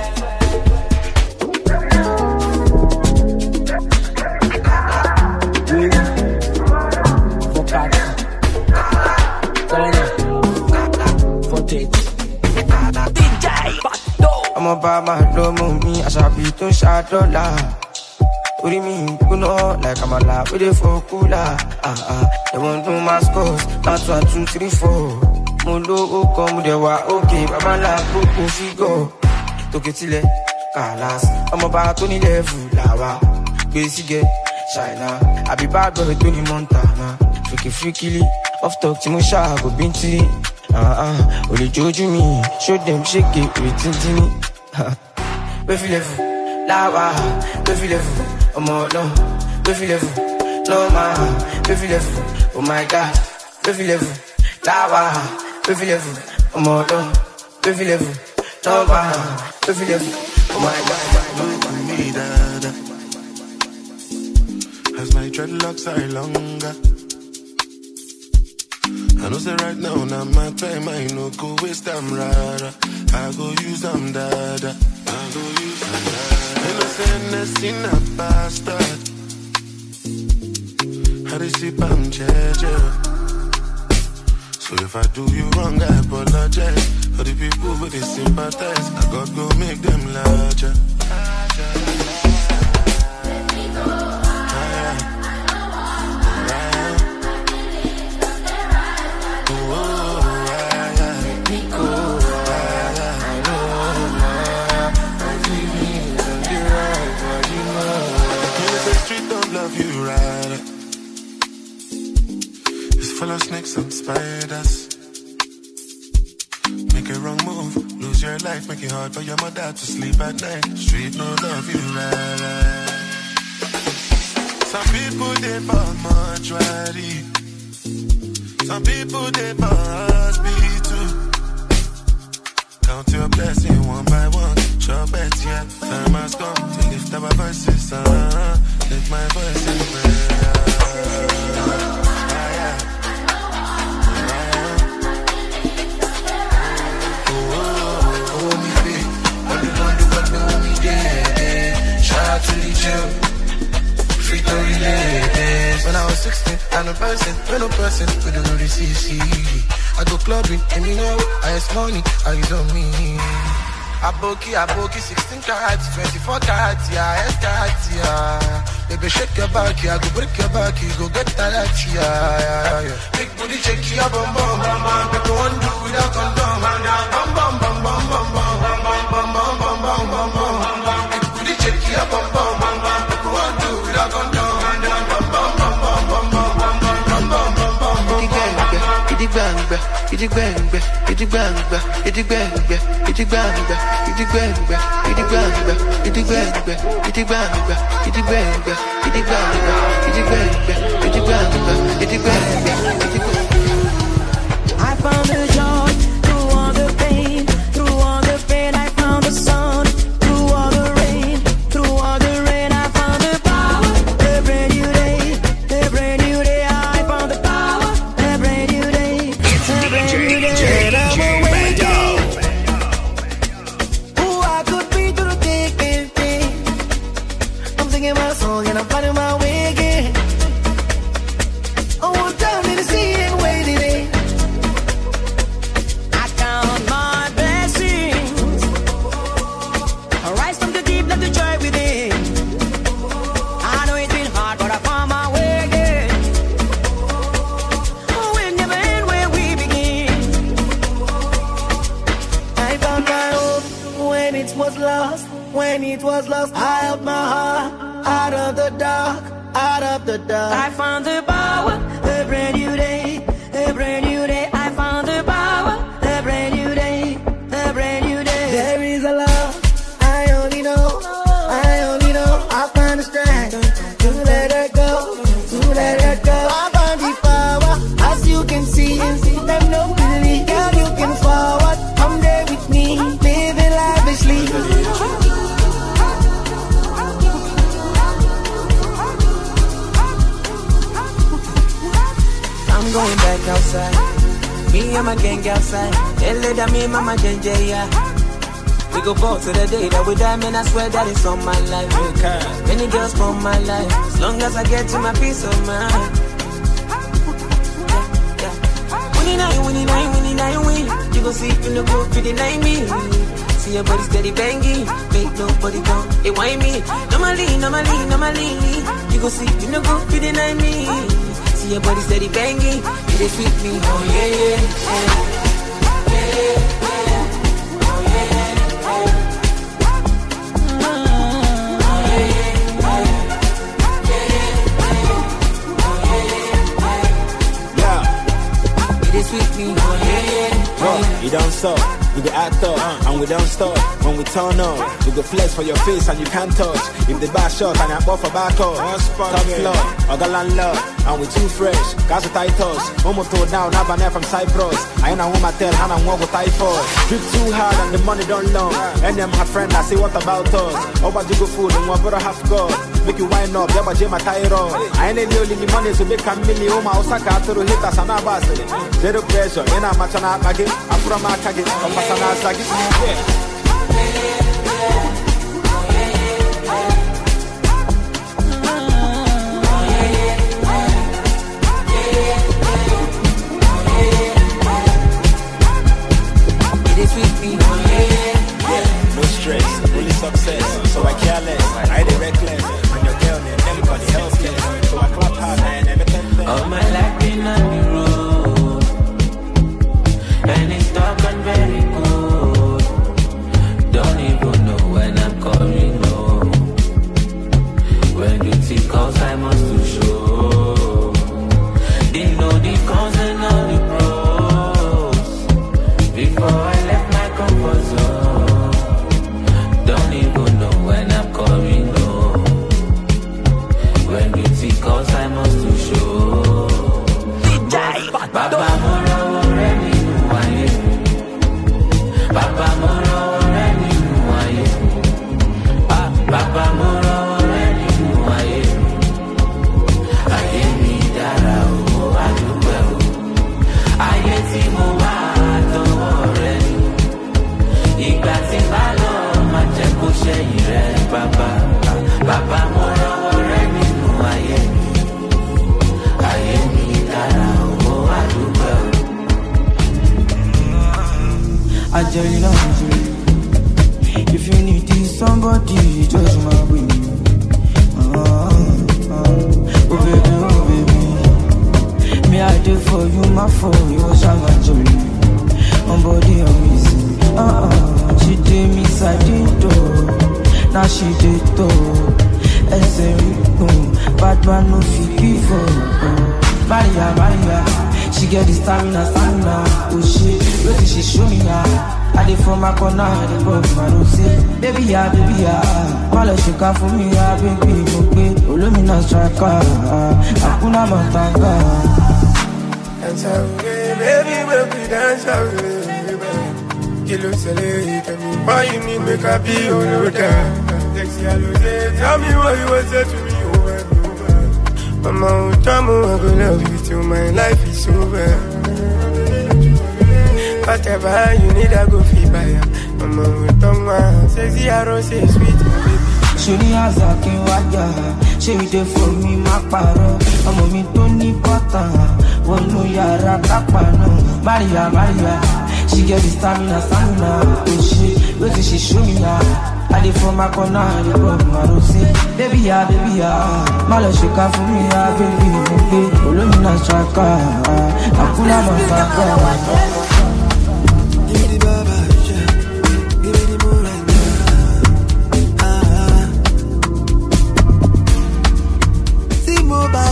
I'm about my low me, I shall be to shadow la. What do you mean, you know, like I'm alive with it for cooler. They won't do my scores, that's 1, 2, 3, 4. Mundo come de wa okay, Baba la go figo. Toke tile, kalas, I'm about 20 level, lava. Basic, China, I be bad boy 20 Montana. Freaky, off talk to Musha, go binti. Only joju me, show them shake it with tintini. Befilevu, lava, befilevu, no, befilevu, no man, befilevu, oh my God, befilevu, lava, befilevu, no, befilevu, no man, befilevu, oh my God. As my dreadlocks are longer, I know say right now, now my time, I no go waste them rara. I go use them dada. I go use them dada. Innocentness in a bastard. I receive I'm jeje. So if I do you wrong, I apologize. For the people who they sympathize, I gotta go make them larger. Full of snakes and spiders. Make a wrong move, lose your life, make it hard for your mother to sleep at night. Street no love you right. Some people they for mortuary. Some people they for hospital. Count your blessing one by one. Sure bet yeah, time has come to lift our voices. Lift my voice in prayer. When I was 16, I'm a person, when a person couldn't know the CC. I go clubbing, and you know, I has money, eyes on me. I bokey, 16 carats, 24 carats, yeah, I carats, yeah. Baby, shake your back, yeah, go break your back, you go get that, yeah. Big booty, shake your bum, bum, bum, bum. People want to do without condom, bum, bum, bum, bum, bum, bum, bum, bum, bum, bum, bum, bum, bum, bum. Big booty, shake your bum, bum, bum, bum. People want to do without condom. I found the joy through all the pain, through all the pain. I found the sun through all the rain, through all the rain. I found the power, a brand new day, a brand new day. I found the power, a brand new day, it's a brand new day. And I'm awakening. Who I could be through the thick and thin. I'm singing my song and I'm finding my way again. Oh, down in the sea and waiting in. I count my blessings. I rise from the deep, let the joy within. I know it's been hard, but I found my way again. Oh, we'll never end where we begin. I found my hope when it was lost. When it was lost, I held my heart out of the dark, out of the I found the power, a brand new day, a brand new day. I found the power, a brand new day, a brand new day. There is a love, I only know, I'll find the strength to let her go, to let her go. I found the power, as you can see, them no believe, girl you can forward, come there with me, living lavishly. I'm going back outside. Me and my gang outside. They that me, mama, JJ, yeah. We go back to the day that we die, man. I swear that it's on my life. Okay. Many girls from my life. As long as I get to my peace of mind. Winning, you go see in the group, you deny me. See your body steady banging, make nobody come. They whine me. Normally. You go see in the group, you deny me. See your body steady banging, you dey sweet me. Oh yeah, yeah, yeah, yeah, yeah. Oh yeah, yeah, yeah. You dey sweet me. Oh yeah, yeah. You don't stop, we go act up, and we don't stop. When we turn up, we go flex for your face and you can't touch. If the bar shot and I buffer back up, top floor, or the landlord, and we too fresh, gas with Titus. Momo throw down, Nabanel from Cyprus. I ain't a woman tell, and I'm with typhoid. Drip too hard and the money don't long. And them my friend, I say what about us? Over you go food and one brother half God. Make you wind up, yeah, but my thyroid. I ain't only the money to make a million. My Osaka to hit us and a bastard. Zero pressure, and I'm matching out again. I'm from my target, I'm passing out again. No stress, only success. So I care less, I dey reckless. And your girl named everybody helpless. So I clap hard and everything. All my life been on the road, and it's dark and very cold. Don't even know when I'm coming home. When duty calls, I must to show. They know the cons and all the pros. Before I left my comfort zone, don't even know when I'm coming home. When duty calls, I must to show. Baba mora ore ninu aye, Baba mora ore ninu aye, Baba mora ore ninu aye. Aye mi dara o adupe o, aye tí mo wá àtọwọ́ rẹ ni. Ìgbà tí bá lọ má jẹ́ kó ṣẹ̀yìn rẹ, Baba. Baba mora ore nínú ayé mi, ayé mi dára o àdúgbò. Ajali na Ajali. If you need somebody, just my way. Oh baby, me I do for you, my for you, I'm Ajali. On body amazing. She did me side door, now she did door. Bad man no fit before. Maria, she get the stamina. Oh shit, look she show me ya. I did for my corner, I did for my rose. Baby ya, Mala she got for me ya, baby. Okay, Olumina striker, Akuna Matanga. Dance away, baby, dance away, baby. Kilo Sele, tell me why you need make a be all over. Tell me what you want to say to me over and over. Mama, I go love you till my life is over. Whatever you need, I go feel by ya. Mama, sexy, I don't say sweet, baby. Shuri Azaki Waya, she did for me, my paro. I'm a me Tony Potter, one no yara capano. Maria, she get the stamina. Oh shit, what did she show me ya? I did for my corner, I did for my rose. Baby ya, Mala she got for me ya, baby. Olumina striker, Akuna Matanga. Mobile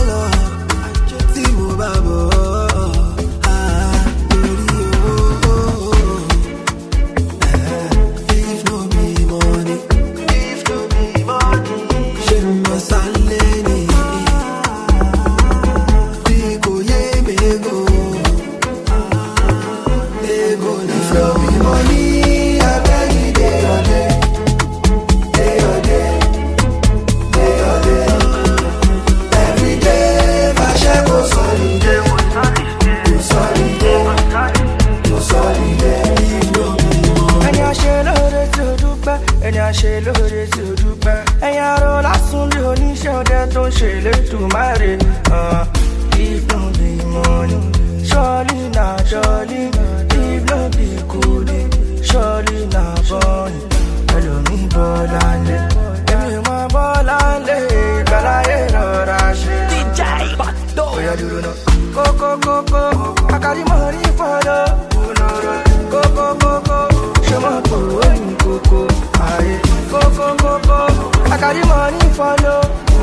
Sare, if no be money, surely not jolly. If no be good, surely not funny. Hello me bolande, emi ma bolande, kalaye rorashi. DJ Bando. Oh yeah, do you know? Coco, I got the money for the Coco, show my Coco, aye. Coco, I got the money for the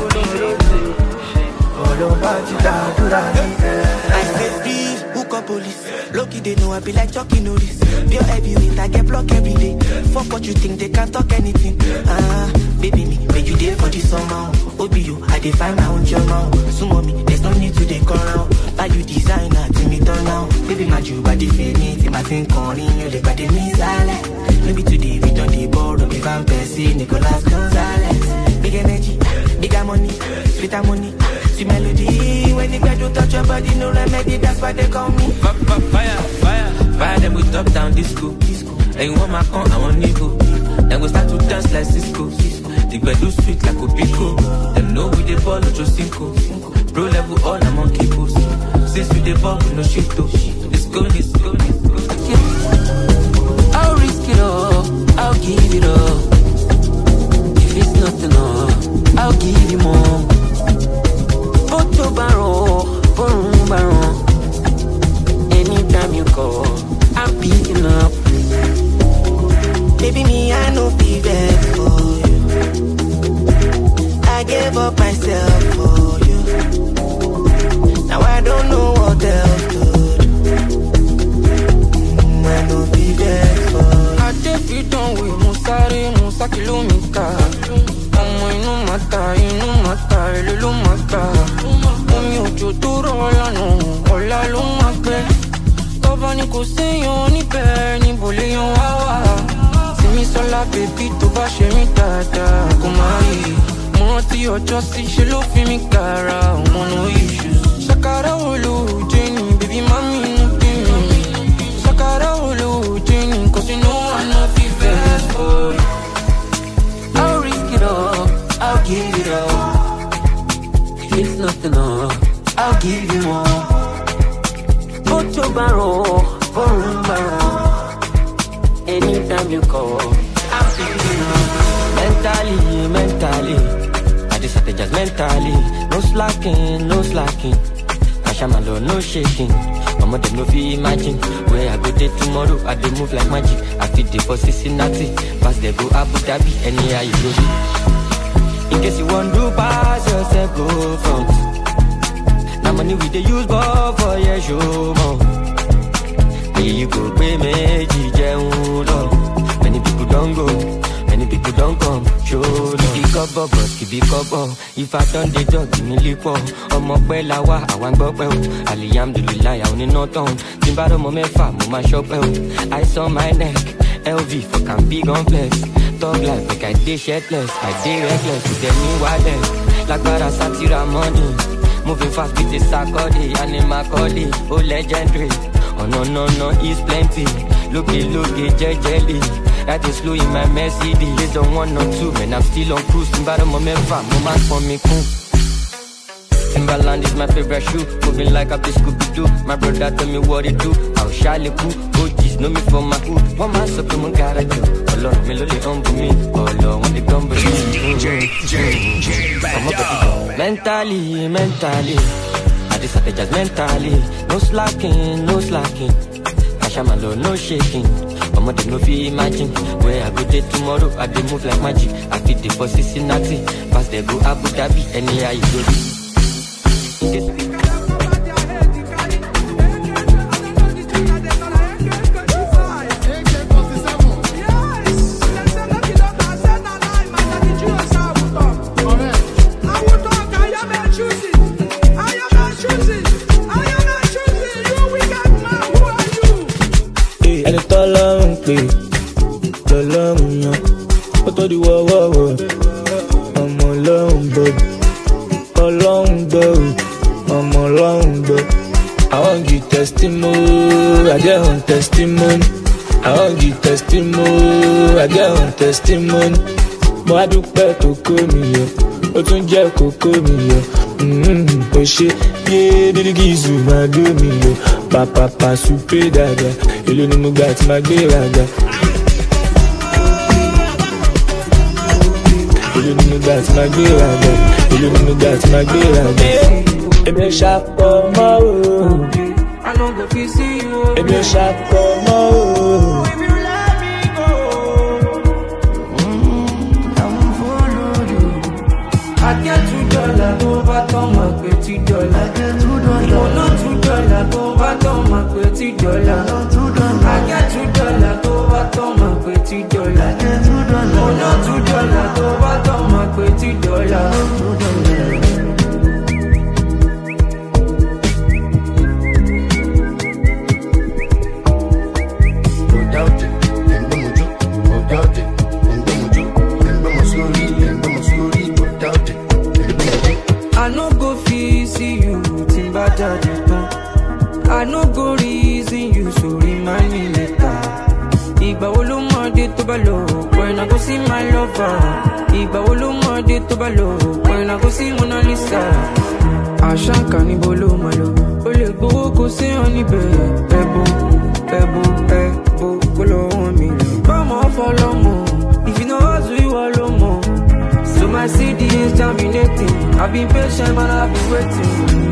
I said please, hook up police. Lucky they know I be like Chucky Norris. Pure heavyweight, I get blocked every day. Fuck what you think, they can't talk anything. Baby me, make you there for the summer. OBU, I define my own journal. Sumo me, there's no need to dey around. Buy you designer, till me turn now. Baby my Jew, body feeling, my thing calling you, they got the missile. Maybe today we don't dey borrow, be Van Persie, Nicolas Gonzalez. Big energy, bigger money, sweeter money. See melody, when the graduate touch your body, no remedy, that's why they call me. Fire them with top down disco. And you want my con, I want Nico. Then we start to dance like Cisco. The bed do sweet like Opico. Them know we the ball, no Cinco. Pro level all, I'm on Kipos. Since we the ball, with no shit though. Let's go. I'll risk it all, I'll give it all. If it's nothing all, I'll give you more. Photo baron. Anytime you call, I'm picking up. Baby, me, I know be bad for you. I gave up myself for you. Now I don't know what else to do. I know be bad for you. I take you down with Musa kilomita. Inú mata, ló mata. Omi òjò tó rọ̀ lánàá, ọ̀la ló máa pẹ́. Tọ́ba ni kò séyàn níbẹ̀, níbo léyàn wá wà. Sinmi sọ́lá bèbí tó bá ṣe mí dáadáa, kò máa yí. Mo rántí ọjọ́ sí, ṣe ló fi mí kára, ọmọ no issues. Ṣàkàrà olóòjé ni, bèbí mami inú bí mi. Ṣàkàrà olóòjé ni, kò sí no one no fit vex for you. I'll risk it all, I'll give it all. If it's nothing all, I'll give you more. Photo baron. Anytime you call, I'm picking up. Mentally, I just have to just mentally. No slacking. Ashamalo, no shaking. Mama, them no fi imagine where I go there tomorrow. I dey move like magic. I fit dey for Cincinnati, pass they go Abu Dhabi, anywhere you go. In case you want to pass yourself, go front. Now money we dey use ball for your show, more. Here you go, pay me, many people don't go, many people don't come. Show keep it cover. If I done the job, give me lipo. Omo pe lawa, I want go pe. Alhamdulillah, I only know town. Timbaro mo mefa, mo ma shop pe. Ice on my neck, LV for can be complex. Talk like make I dey shirtless, I dey reckless with the new wireless. Like para satira money, moving fast with the Sakodi, anima Kodi, oh legendary. Oh no, it's plenty. Looky, jelly. That is slow in my Mercedes. They don't want no two, man. I'm still on cruise. Bottom of my fam, moment for me, cool. Timberland is my favorite shoe. Moving like a Scooby-Doo. My brother tell me what it do. I'll shyly cool. OGs know me from my hood. One man up in my gotta do. Oh Lord, me lolly humble me. Oh Lord, when they come with me. Mentally. I just have to just mentally. No slacking. Ashamalo, no shaking. Mama, they no fi imagine where I go there tomorrow. I dey move like magic. I fit dey for Cincinnati, pass they go Abu Dhabi, anywhere you go. Ẹni tọ́lọ́run pé lọ́lọ́run yan ó tó di wọ́wọ́wọ́ ọmọ ọlọ́run gbọ́ ọlọ́run gbọ́ ọmọ ọlọ́run gbọ́. I wan give testimony, I get on testimony. I wan give testimony, I get on testimony. Mo á dúpẹ́ tó kó mi yọ, ó tún jẹ́ kókó mi yọ. Ó ṣe yé Bílíkìsù máa dó mi lọ. Pàpàpà súpé dàda, èló ni mo gbà tí máa gbé ràgà. Èló ni mo gbà tí máa gbé ràgà. Èló ni mo gbà tí máa gbé ràgà. Èmi ò ṣàpọ̀ mọ́ o. Èmi ò ṣàpọ̀ mọ́ o. I get $2 over ton my $20. I get $2 over ton my $20. I get $2 over ton my $20. I get $2 over ton my $20. I no go reason you, so remind me later. Igba wo lo mọ̀dé tó bá lọ, when I go see my lover. Igba wo lo mọ̀dé tó bá lọ, when I go see Mona Lisa. Àṣàkà níbo ló máa lọ, ó lè gbowó kó sí ọ níbẹ̀. Ẹ̀bù kó lọ́wọ́ mi lọ. Báwo fọlọ́mọ, if you know how to you all mọ̀. So my CD is germinating, I've been patient man, I've been waiting.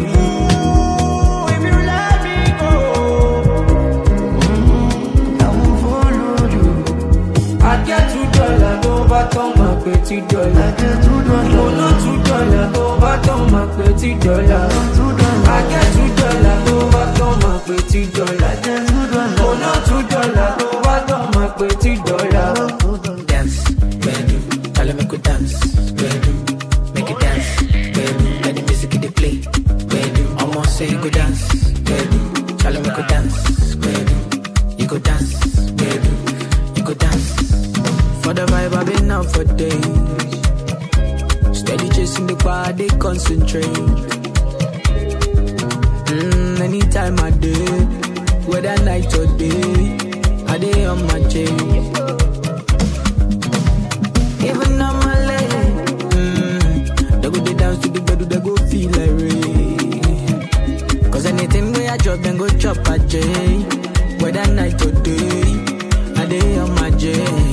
I get $2 over ton my $20. I get $2 over ton my $20. I get $2 over ton my $20. I get $2 over ton my $20. Dance, baby, tell me go dance, baby, make it dance, baby, let the music in the play, baby, almost say you go dance, baby, tell me go dance, baby, you go dance, baby, you go dance. For the vibe I've been out for days. Steady chasing the bar, they concentrate. Anytime I day, whether night or day, I day on my chain. Even on my leg, they go they dance to the bed, they go feel like rain. Cause anything where I drop, then go chop a J. Whether night or day, I day on my J.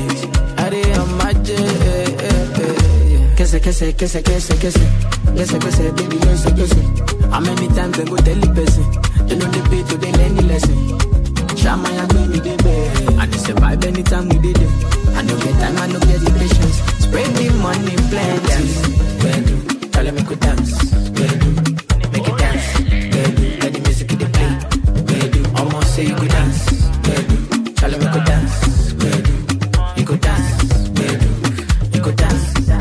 Kese, baby, kese. How many times they go tell the person? They know the pay to they learn the lesson. Shama ya baby, they beg. And they survive anytime we did it. I don't get time, I don't get the patience. Spread the money, plenty. Baby, tell them we could dance. Baby, make it dance. Baby, let the music in the play. Baby, almost say you could dance. Baby, tell them we could dance. Baby, you could dance. Baby, you could dance.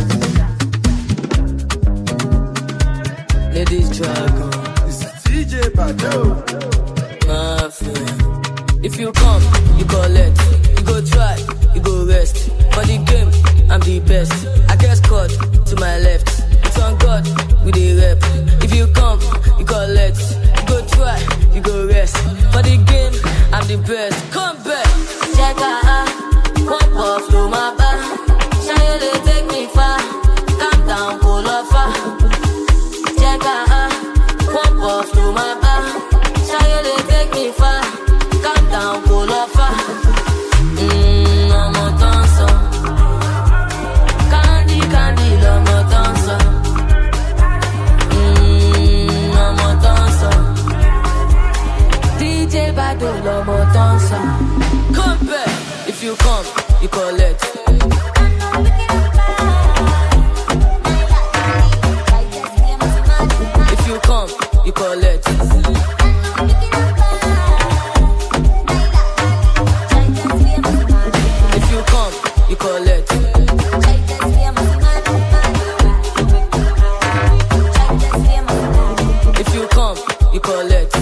Ladies drag on. It's DJ Bado. If you come, you collect. You go try, you go rest. For the game, I'm the best. I get caught to my left. It's on God, we the rep. If you come, you collect. You go try, you go rest. For the game, I'm the best. Come back. Check out, come off to my bar. Shine they take me far. Calm down, pull off far. Check out, come off to my bar. Shine they take me far. Calm down, pull off far. I'm a dancer. Candy, I'm a dancer. I'm a dancer. DJ Bado, I'm a dancer. Come back. If you come, you collect. If you come, you collect. If you come, you collect. If you come, you collect.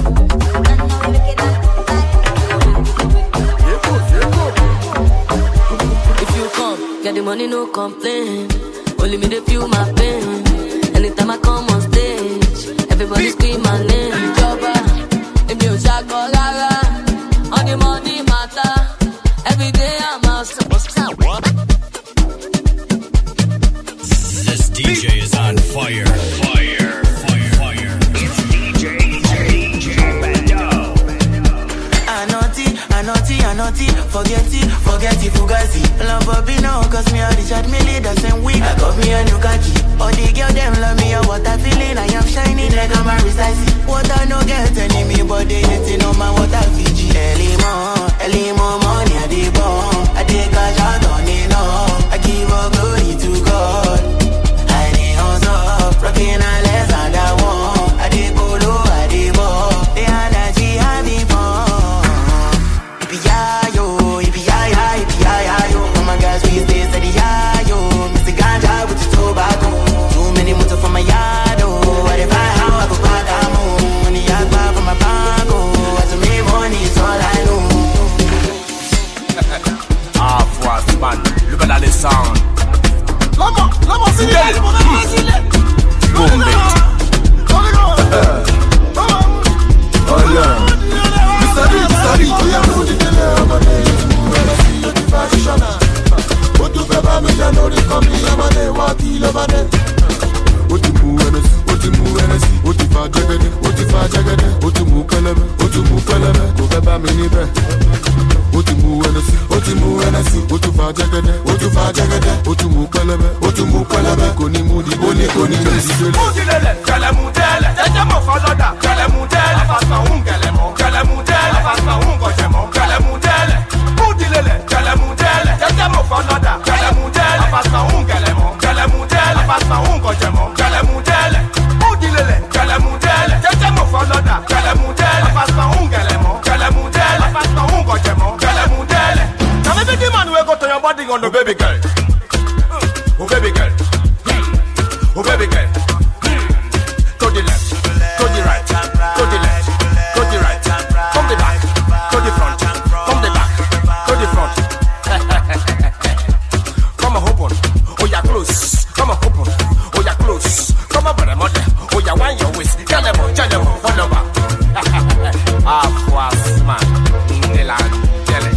If you come, get the money, no complain. Only me they feel my pain. Anytime I come on stage, everybody scream my name. Jobba, if you shot Collara, on the money matter. Every day I'm out. This DJ is on forget it, fugazi. Love for be now, cause me a Richard Millie, the same week. I got me a new khaki. All the girl them love me, what I feeling, I am shining like I'm a recycling. What I no get enemy, but they hating on my water Fiji. Early more money, I dey bomb. I take a shot on it now. I give all glory to God. I dey hustle, rocking a less than that one. I dey polo, I dey ball. They are that she having fun. Yippee-yi-yo. Oh my gosh, we stay steady, yo. Mr. Ganja with the tobacco. Too many motor from my yard, oh. I dey find how I go back, I'm home. Money I buy from my bank, oh. I to make money, it's all I know. Ah, fois, man, le bel Alessandre. Lama, c'est Boom, oh yeah. Study. What you better me than know the company I'm a day, what you love a day. What you move and what you far jagged, what you move kalame, go better me ni be. What you move and what you far jagged, what you move kalame, go ni moody, go ni Moudilele, kalamudele, jaja mo faloda, kalamudele, afasa ungelemo, kalamudele, afasa ungojemo, kalamudele. Moudilele, kalamudele, jaja mo faloda, kalamudele, afasa ungelemo, kalamudele, afasa ungojemo, kalamudele. Moudilele, kalamudele, jaja mo faloda, kalamudele, afasa ungelemo, kalamudele, afasa ungojemo, kalamudele. Now maybe the man will go to your body on the baby girl. Oh baby girl. Oh baby girl, to the left, to the right, to the left, to the right, from the back, to the front, from the back, to the front. Come on, open, oh yeah, close. Come on, open, oh yeah, close. Come on, brother, mother, oh yeah, wind your waist. Tell them, follow back. Ah, was man, Dylan, Dylan.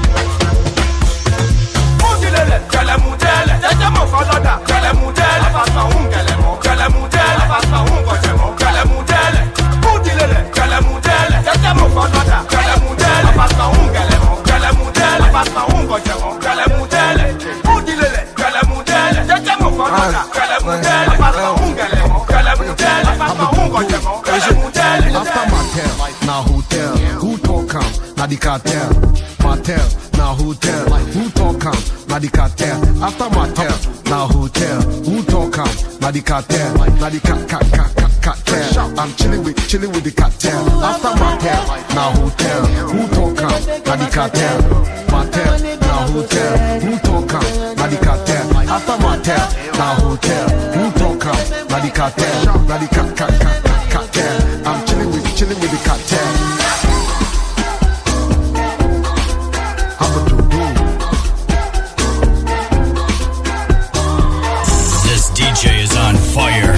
Mudele, kalamudele, jaja mo follow that, kalamudele, afasa ungelemo, kalamudele, afasa ungojemo, kalamudele. Mudele, kalamudele, jaja mo follow that, kalamudele, afasa ungelemo, kalamudele, afasa ungojemo, kalamudele. Mudele, kalamudele, jaja mo follow that, kalamudele, afasa ungelemo, kalamudele, afasa ungojemo, kalamudele. After Mattel, now hotel, who talk come, now the cartel. Mattel, now hotel, who talk come, now the cartel. After Mattel, now hotel, who talk come, now the cartel, now the cartel. I'm chilling with the cartel. After Mattel, now hotel, who talk come, now the cartel. Mattel, now hotel, who talk come, now the cartel. After Mattel, now hotel, who talk come, now the cartel, now the cartel. I'm chilling with the cartel. This DJ is on fire.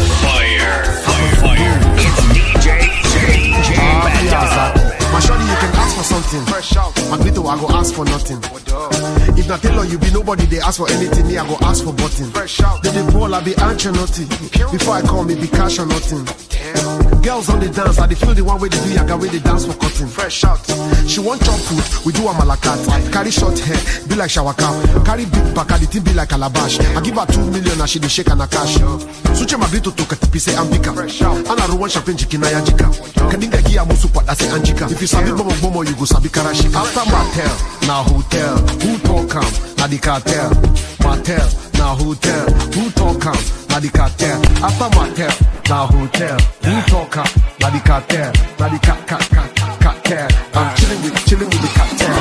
It's DJ Bado. My shorty, you can ask for something. Magrito, I go ask for nothing. If not tell you be nobody, they ask for anything. Me, I go ask for button. Then they pull, I be answer nothing. Before I call me, be cash or nothing. Girls on the dance, I they feel the one way they do yaga way they dance for cutting. Fresh out. She want chop food, we do a malakat. Carry short hair, be like shower cap. Carry big back, the thing be like calabash. I give her 2 million and she dey shake and a cash. Suche Magrito to katipise ambika. Ana ruwan champagne chicken na yajika. Kadinga gia musu kwa dase anjika. If you sabi bomo you go sabi karashika. After Mattel, now hotel, who talk come, na the cartel. Mattel, now hotel, who talk come, na the cartel. After Mattel, now hotel, who talk come, na the cartel, na the cartel. I'm chilling with the cartel.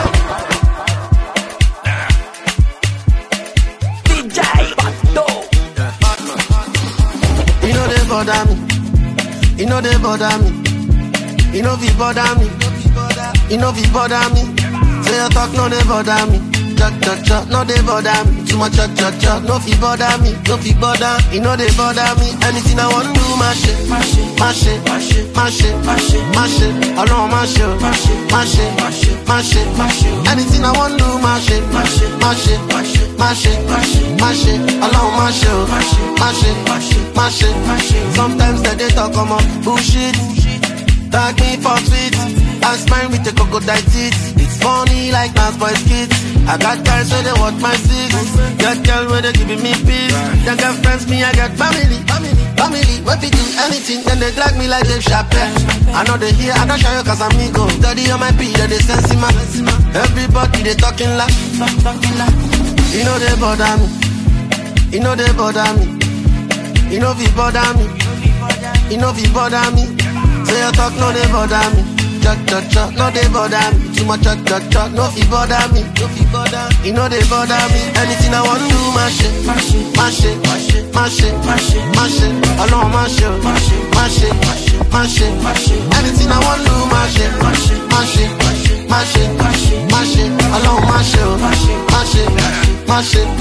DJ Bado. You know they bother me. You know they bother me. You know we bother me. You know we bother me. Say your talk, no they bother me. Cha, no they bother me. Too much cha, no fi bother me. No fi bother. You know they bother me. Anything I want to do, mash it. Alone mash it. Anything I want to do, mash it. Alone mash it. Sometimes they talk about bullshit. Tag me for sweet. I smile with the crocodile teeth. Funny like Mass Boys kids. I got guys where they watch my six. Got girl where they giving me peace. They got friends, me I got family. Family, when we do anything, then they drag me like Dave Chappelle. I know they hear, I don't show you cause I'm ego. Study on my beat, they sense in my. Everybody they talking loud. You know they bother me. You know they bother me. You know we bother me. You know we bother me. Say you talk, no they bother me. Chat, no they bother me. Too much chat, no fi bother me. You know they bother me. Anything I want to do, mash it. Alone mash it. Anything I want to do, mash it. Alone mash it.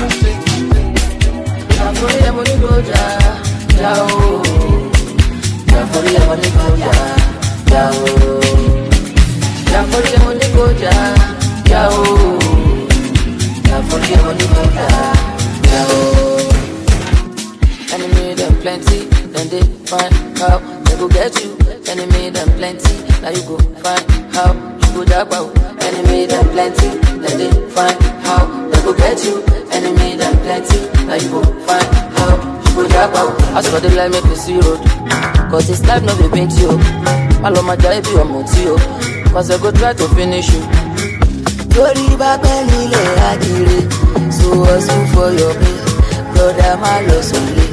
Enemy them plenty, then they find how they go get you. Enemy them plenty, now you go find how you go dark out. Enemy them plenty, then they find how they go get you. Enemy them plenty, now you go find how you go dark out. As for the life, make you see road, cause this life no be paint you. I love my drive you, I'm you, cause I go try to finish you. Tori ba pẹ̀lú ilẹ̀ agiri, so hustle for your pay, brother my love solely.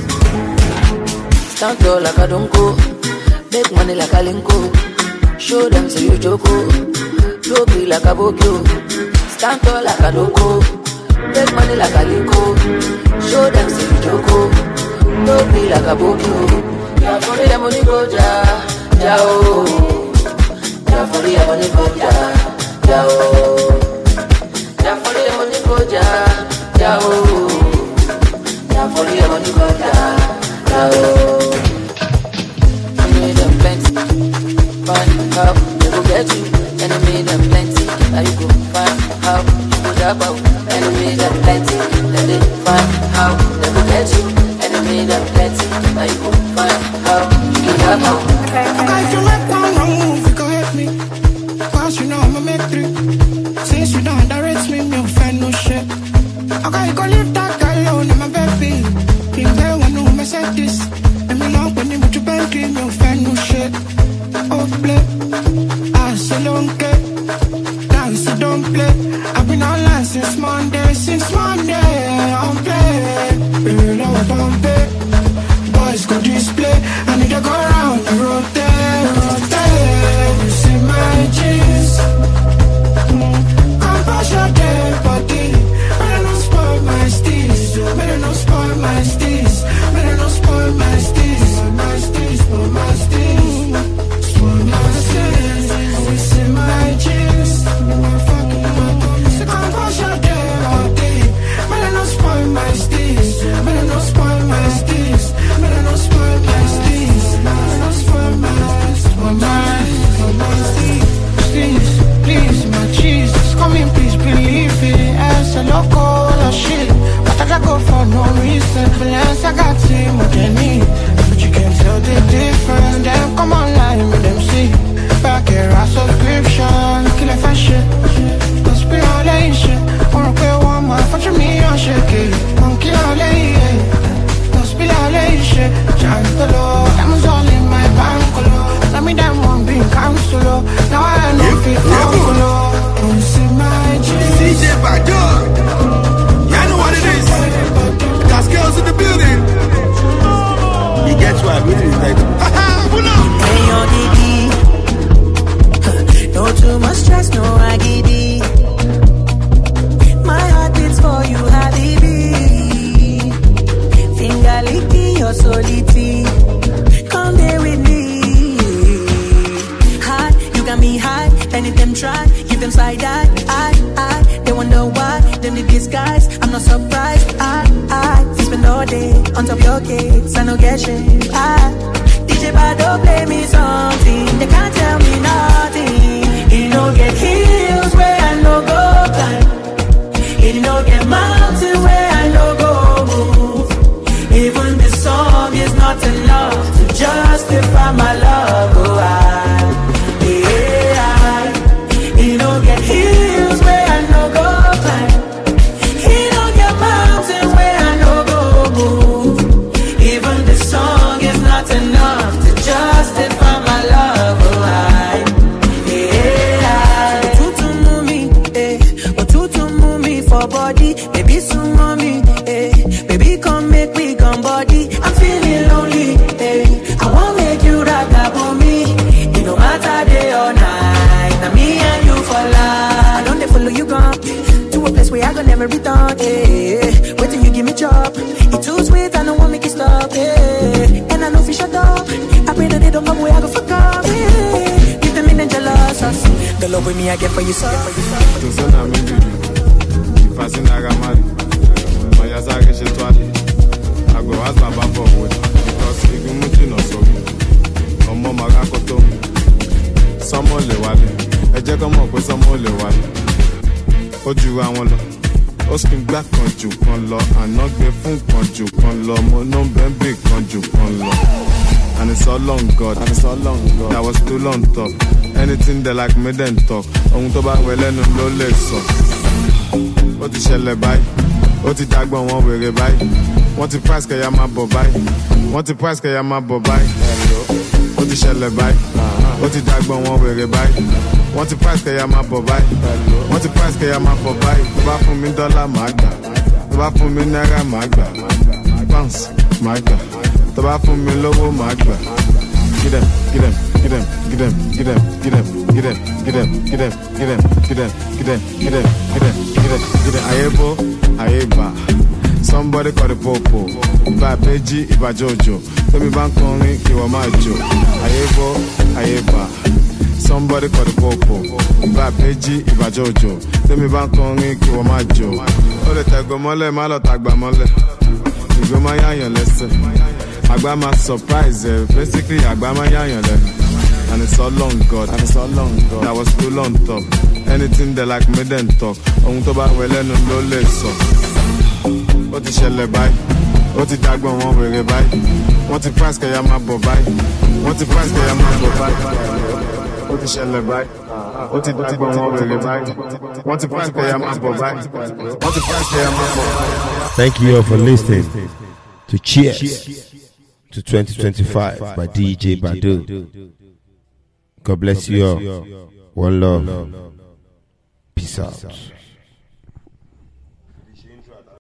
Stand tall like a donko, make money like a linko. Show them say you joko, no be like a bokyo. Stand tall like a donko, make money like a linko. Show them say you joko, no be like a bokyo. Yeah, for the money go ja, ja oh. Yeah, for the money go ja, ja oh. Yeah, for the money go ja, ja oh. Yeah, for the money go ja, ja oh. Enemy them plenty, find how they go get you. Enemy them plenty, now you go find how you go drop out. Enemy them plenty, then they find how they go get you. Enemy them plenty, now you go find how you go drop out. Okay, if you make one wrong move, you go help me. Cause you know I'ma make three. Since you don't direct me, me find no shit. Okay, you go leave that guy alone, I'm a baby. You there when no me said this. Let me know when you with your baby, me find no shit. Oh, play. I say don't get. Dance, so don't play. I've been online since Monday. I'm playing. Baby, now I don't pay. Boys go display. I need to go around and rotate. You see my jeans. Come push your dead body. Better not spoil my steez. Better not spoil my steez. Better not spoil my steez. Spoil my steez. Spoil my steez. You see my jeans. My fucking mother. So come push your dead body. Better not spoil my steez. Better not spoil my steez. Better not spoil my steez. Better not spoil my steez. Please, my Jesus, come in, please believe it. As a local or shit, but I go for no reason. Balance, I got team what they need, but you can't tell the difference. Them come online with them see. Back here, a subscription, kill if I shit. Don't be all that shit. Wanna pay one more for me, I'll shake it. Monkey all that, don't be all that shit. Chance the law, diamonds all in my bank. Let me damn one being counselor. Now I know if it don't see my jeans. DJ Bado. Yeah, I know what it is. Got girls in the building. You get what I really like. Hey, yo, Didi. No too much stress, no agony. My heart beats for you, Habibi. Finger licking your solidity. Come there with me. High, you got me high. And if them try, give them side eye. They wonder why, them the disguise. I'm not surprised. We spend all day on top of your cakes. I no get shame. DJ Bado play me something. They can't tell me nothing. He no get hills where I no go climb. He no get mountains where I no go move. Even this song is not enough to justify my love. Oh, he no get hills me return, yeah. Wait till you give me chop. It too sweet, I don't want make it stop, yeah. And I know if you shut up, I pray that they don't come away, I go fuck up, yeah. Give them in the jealous, the love with me I get for you, son. If I see Nagamari, my Yazaki Shetwali, I go ask Baba for wood. Because if you move in or so, no more Magakoto, someone Lewali, a Jacamo with some more Lewali. Oju Awolo, Oskin Black Conju Conlo, and not the Fun Conju Conlo, Mono Bembe Conju Conlo. And it's all long, God, and it's all long, God. That was too long talk. Anything they like me then talk. On to back well and no less so. What is shell by? What is Dagba one way by? What is price Kayama Bobai? What is price Kayama Bobai? What is shell by? What is Dagba one way by? What is price Kayama Bobai? What is price Kayama Bobai? Back for me dollar magda. Back for me naira magda. Bounce magda. Back for me logo magda. Get them, get them, get them, get them, get them, get them, get them, get them, get them, get them, get them, get them, get them, get them, get them. Ayebo, Ayeba. Somebody call the popo. Iba Beji, Iba Jojo. Tell me bank only, Kiwa Majo. Ayebo, Ayeba. Somebody call the popo. Iba Beji, Iba Jojo. Tell me bank only, Kiwa Majo. Ole tago mole, malo tagba mole. Igo mayan lesse. Agbama surprise, basically Agbama Yanyale. And it's all long, God, and it's all long, God. That was too long talk. Anything they like me then talk. On to back well and no less so. What is shell by? What is Dagba one way by? What is price Kayama Bobai? What is price Kayama Bobai? What is shell by? What is Dagba one way by? What is price Kayama Bobai? What is price Kayama Bobai? Thank you all for listening to Cheers to 2025 by DJ Badu. God bless you all. One love. Peace out.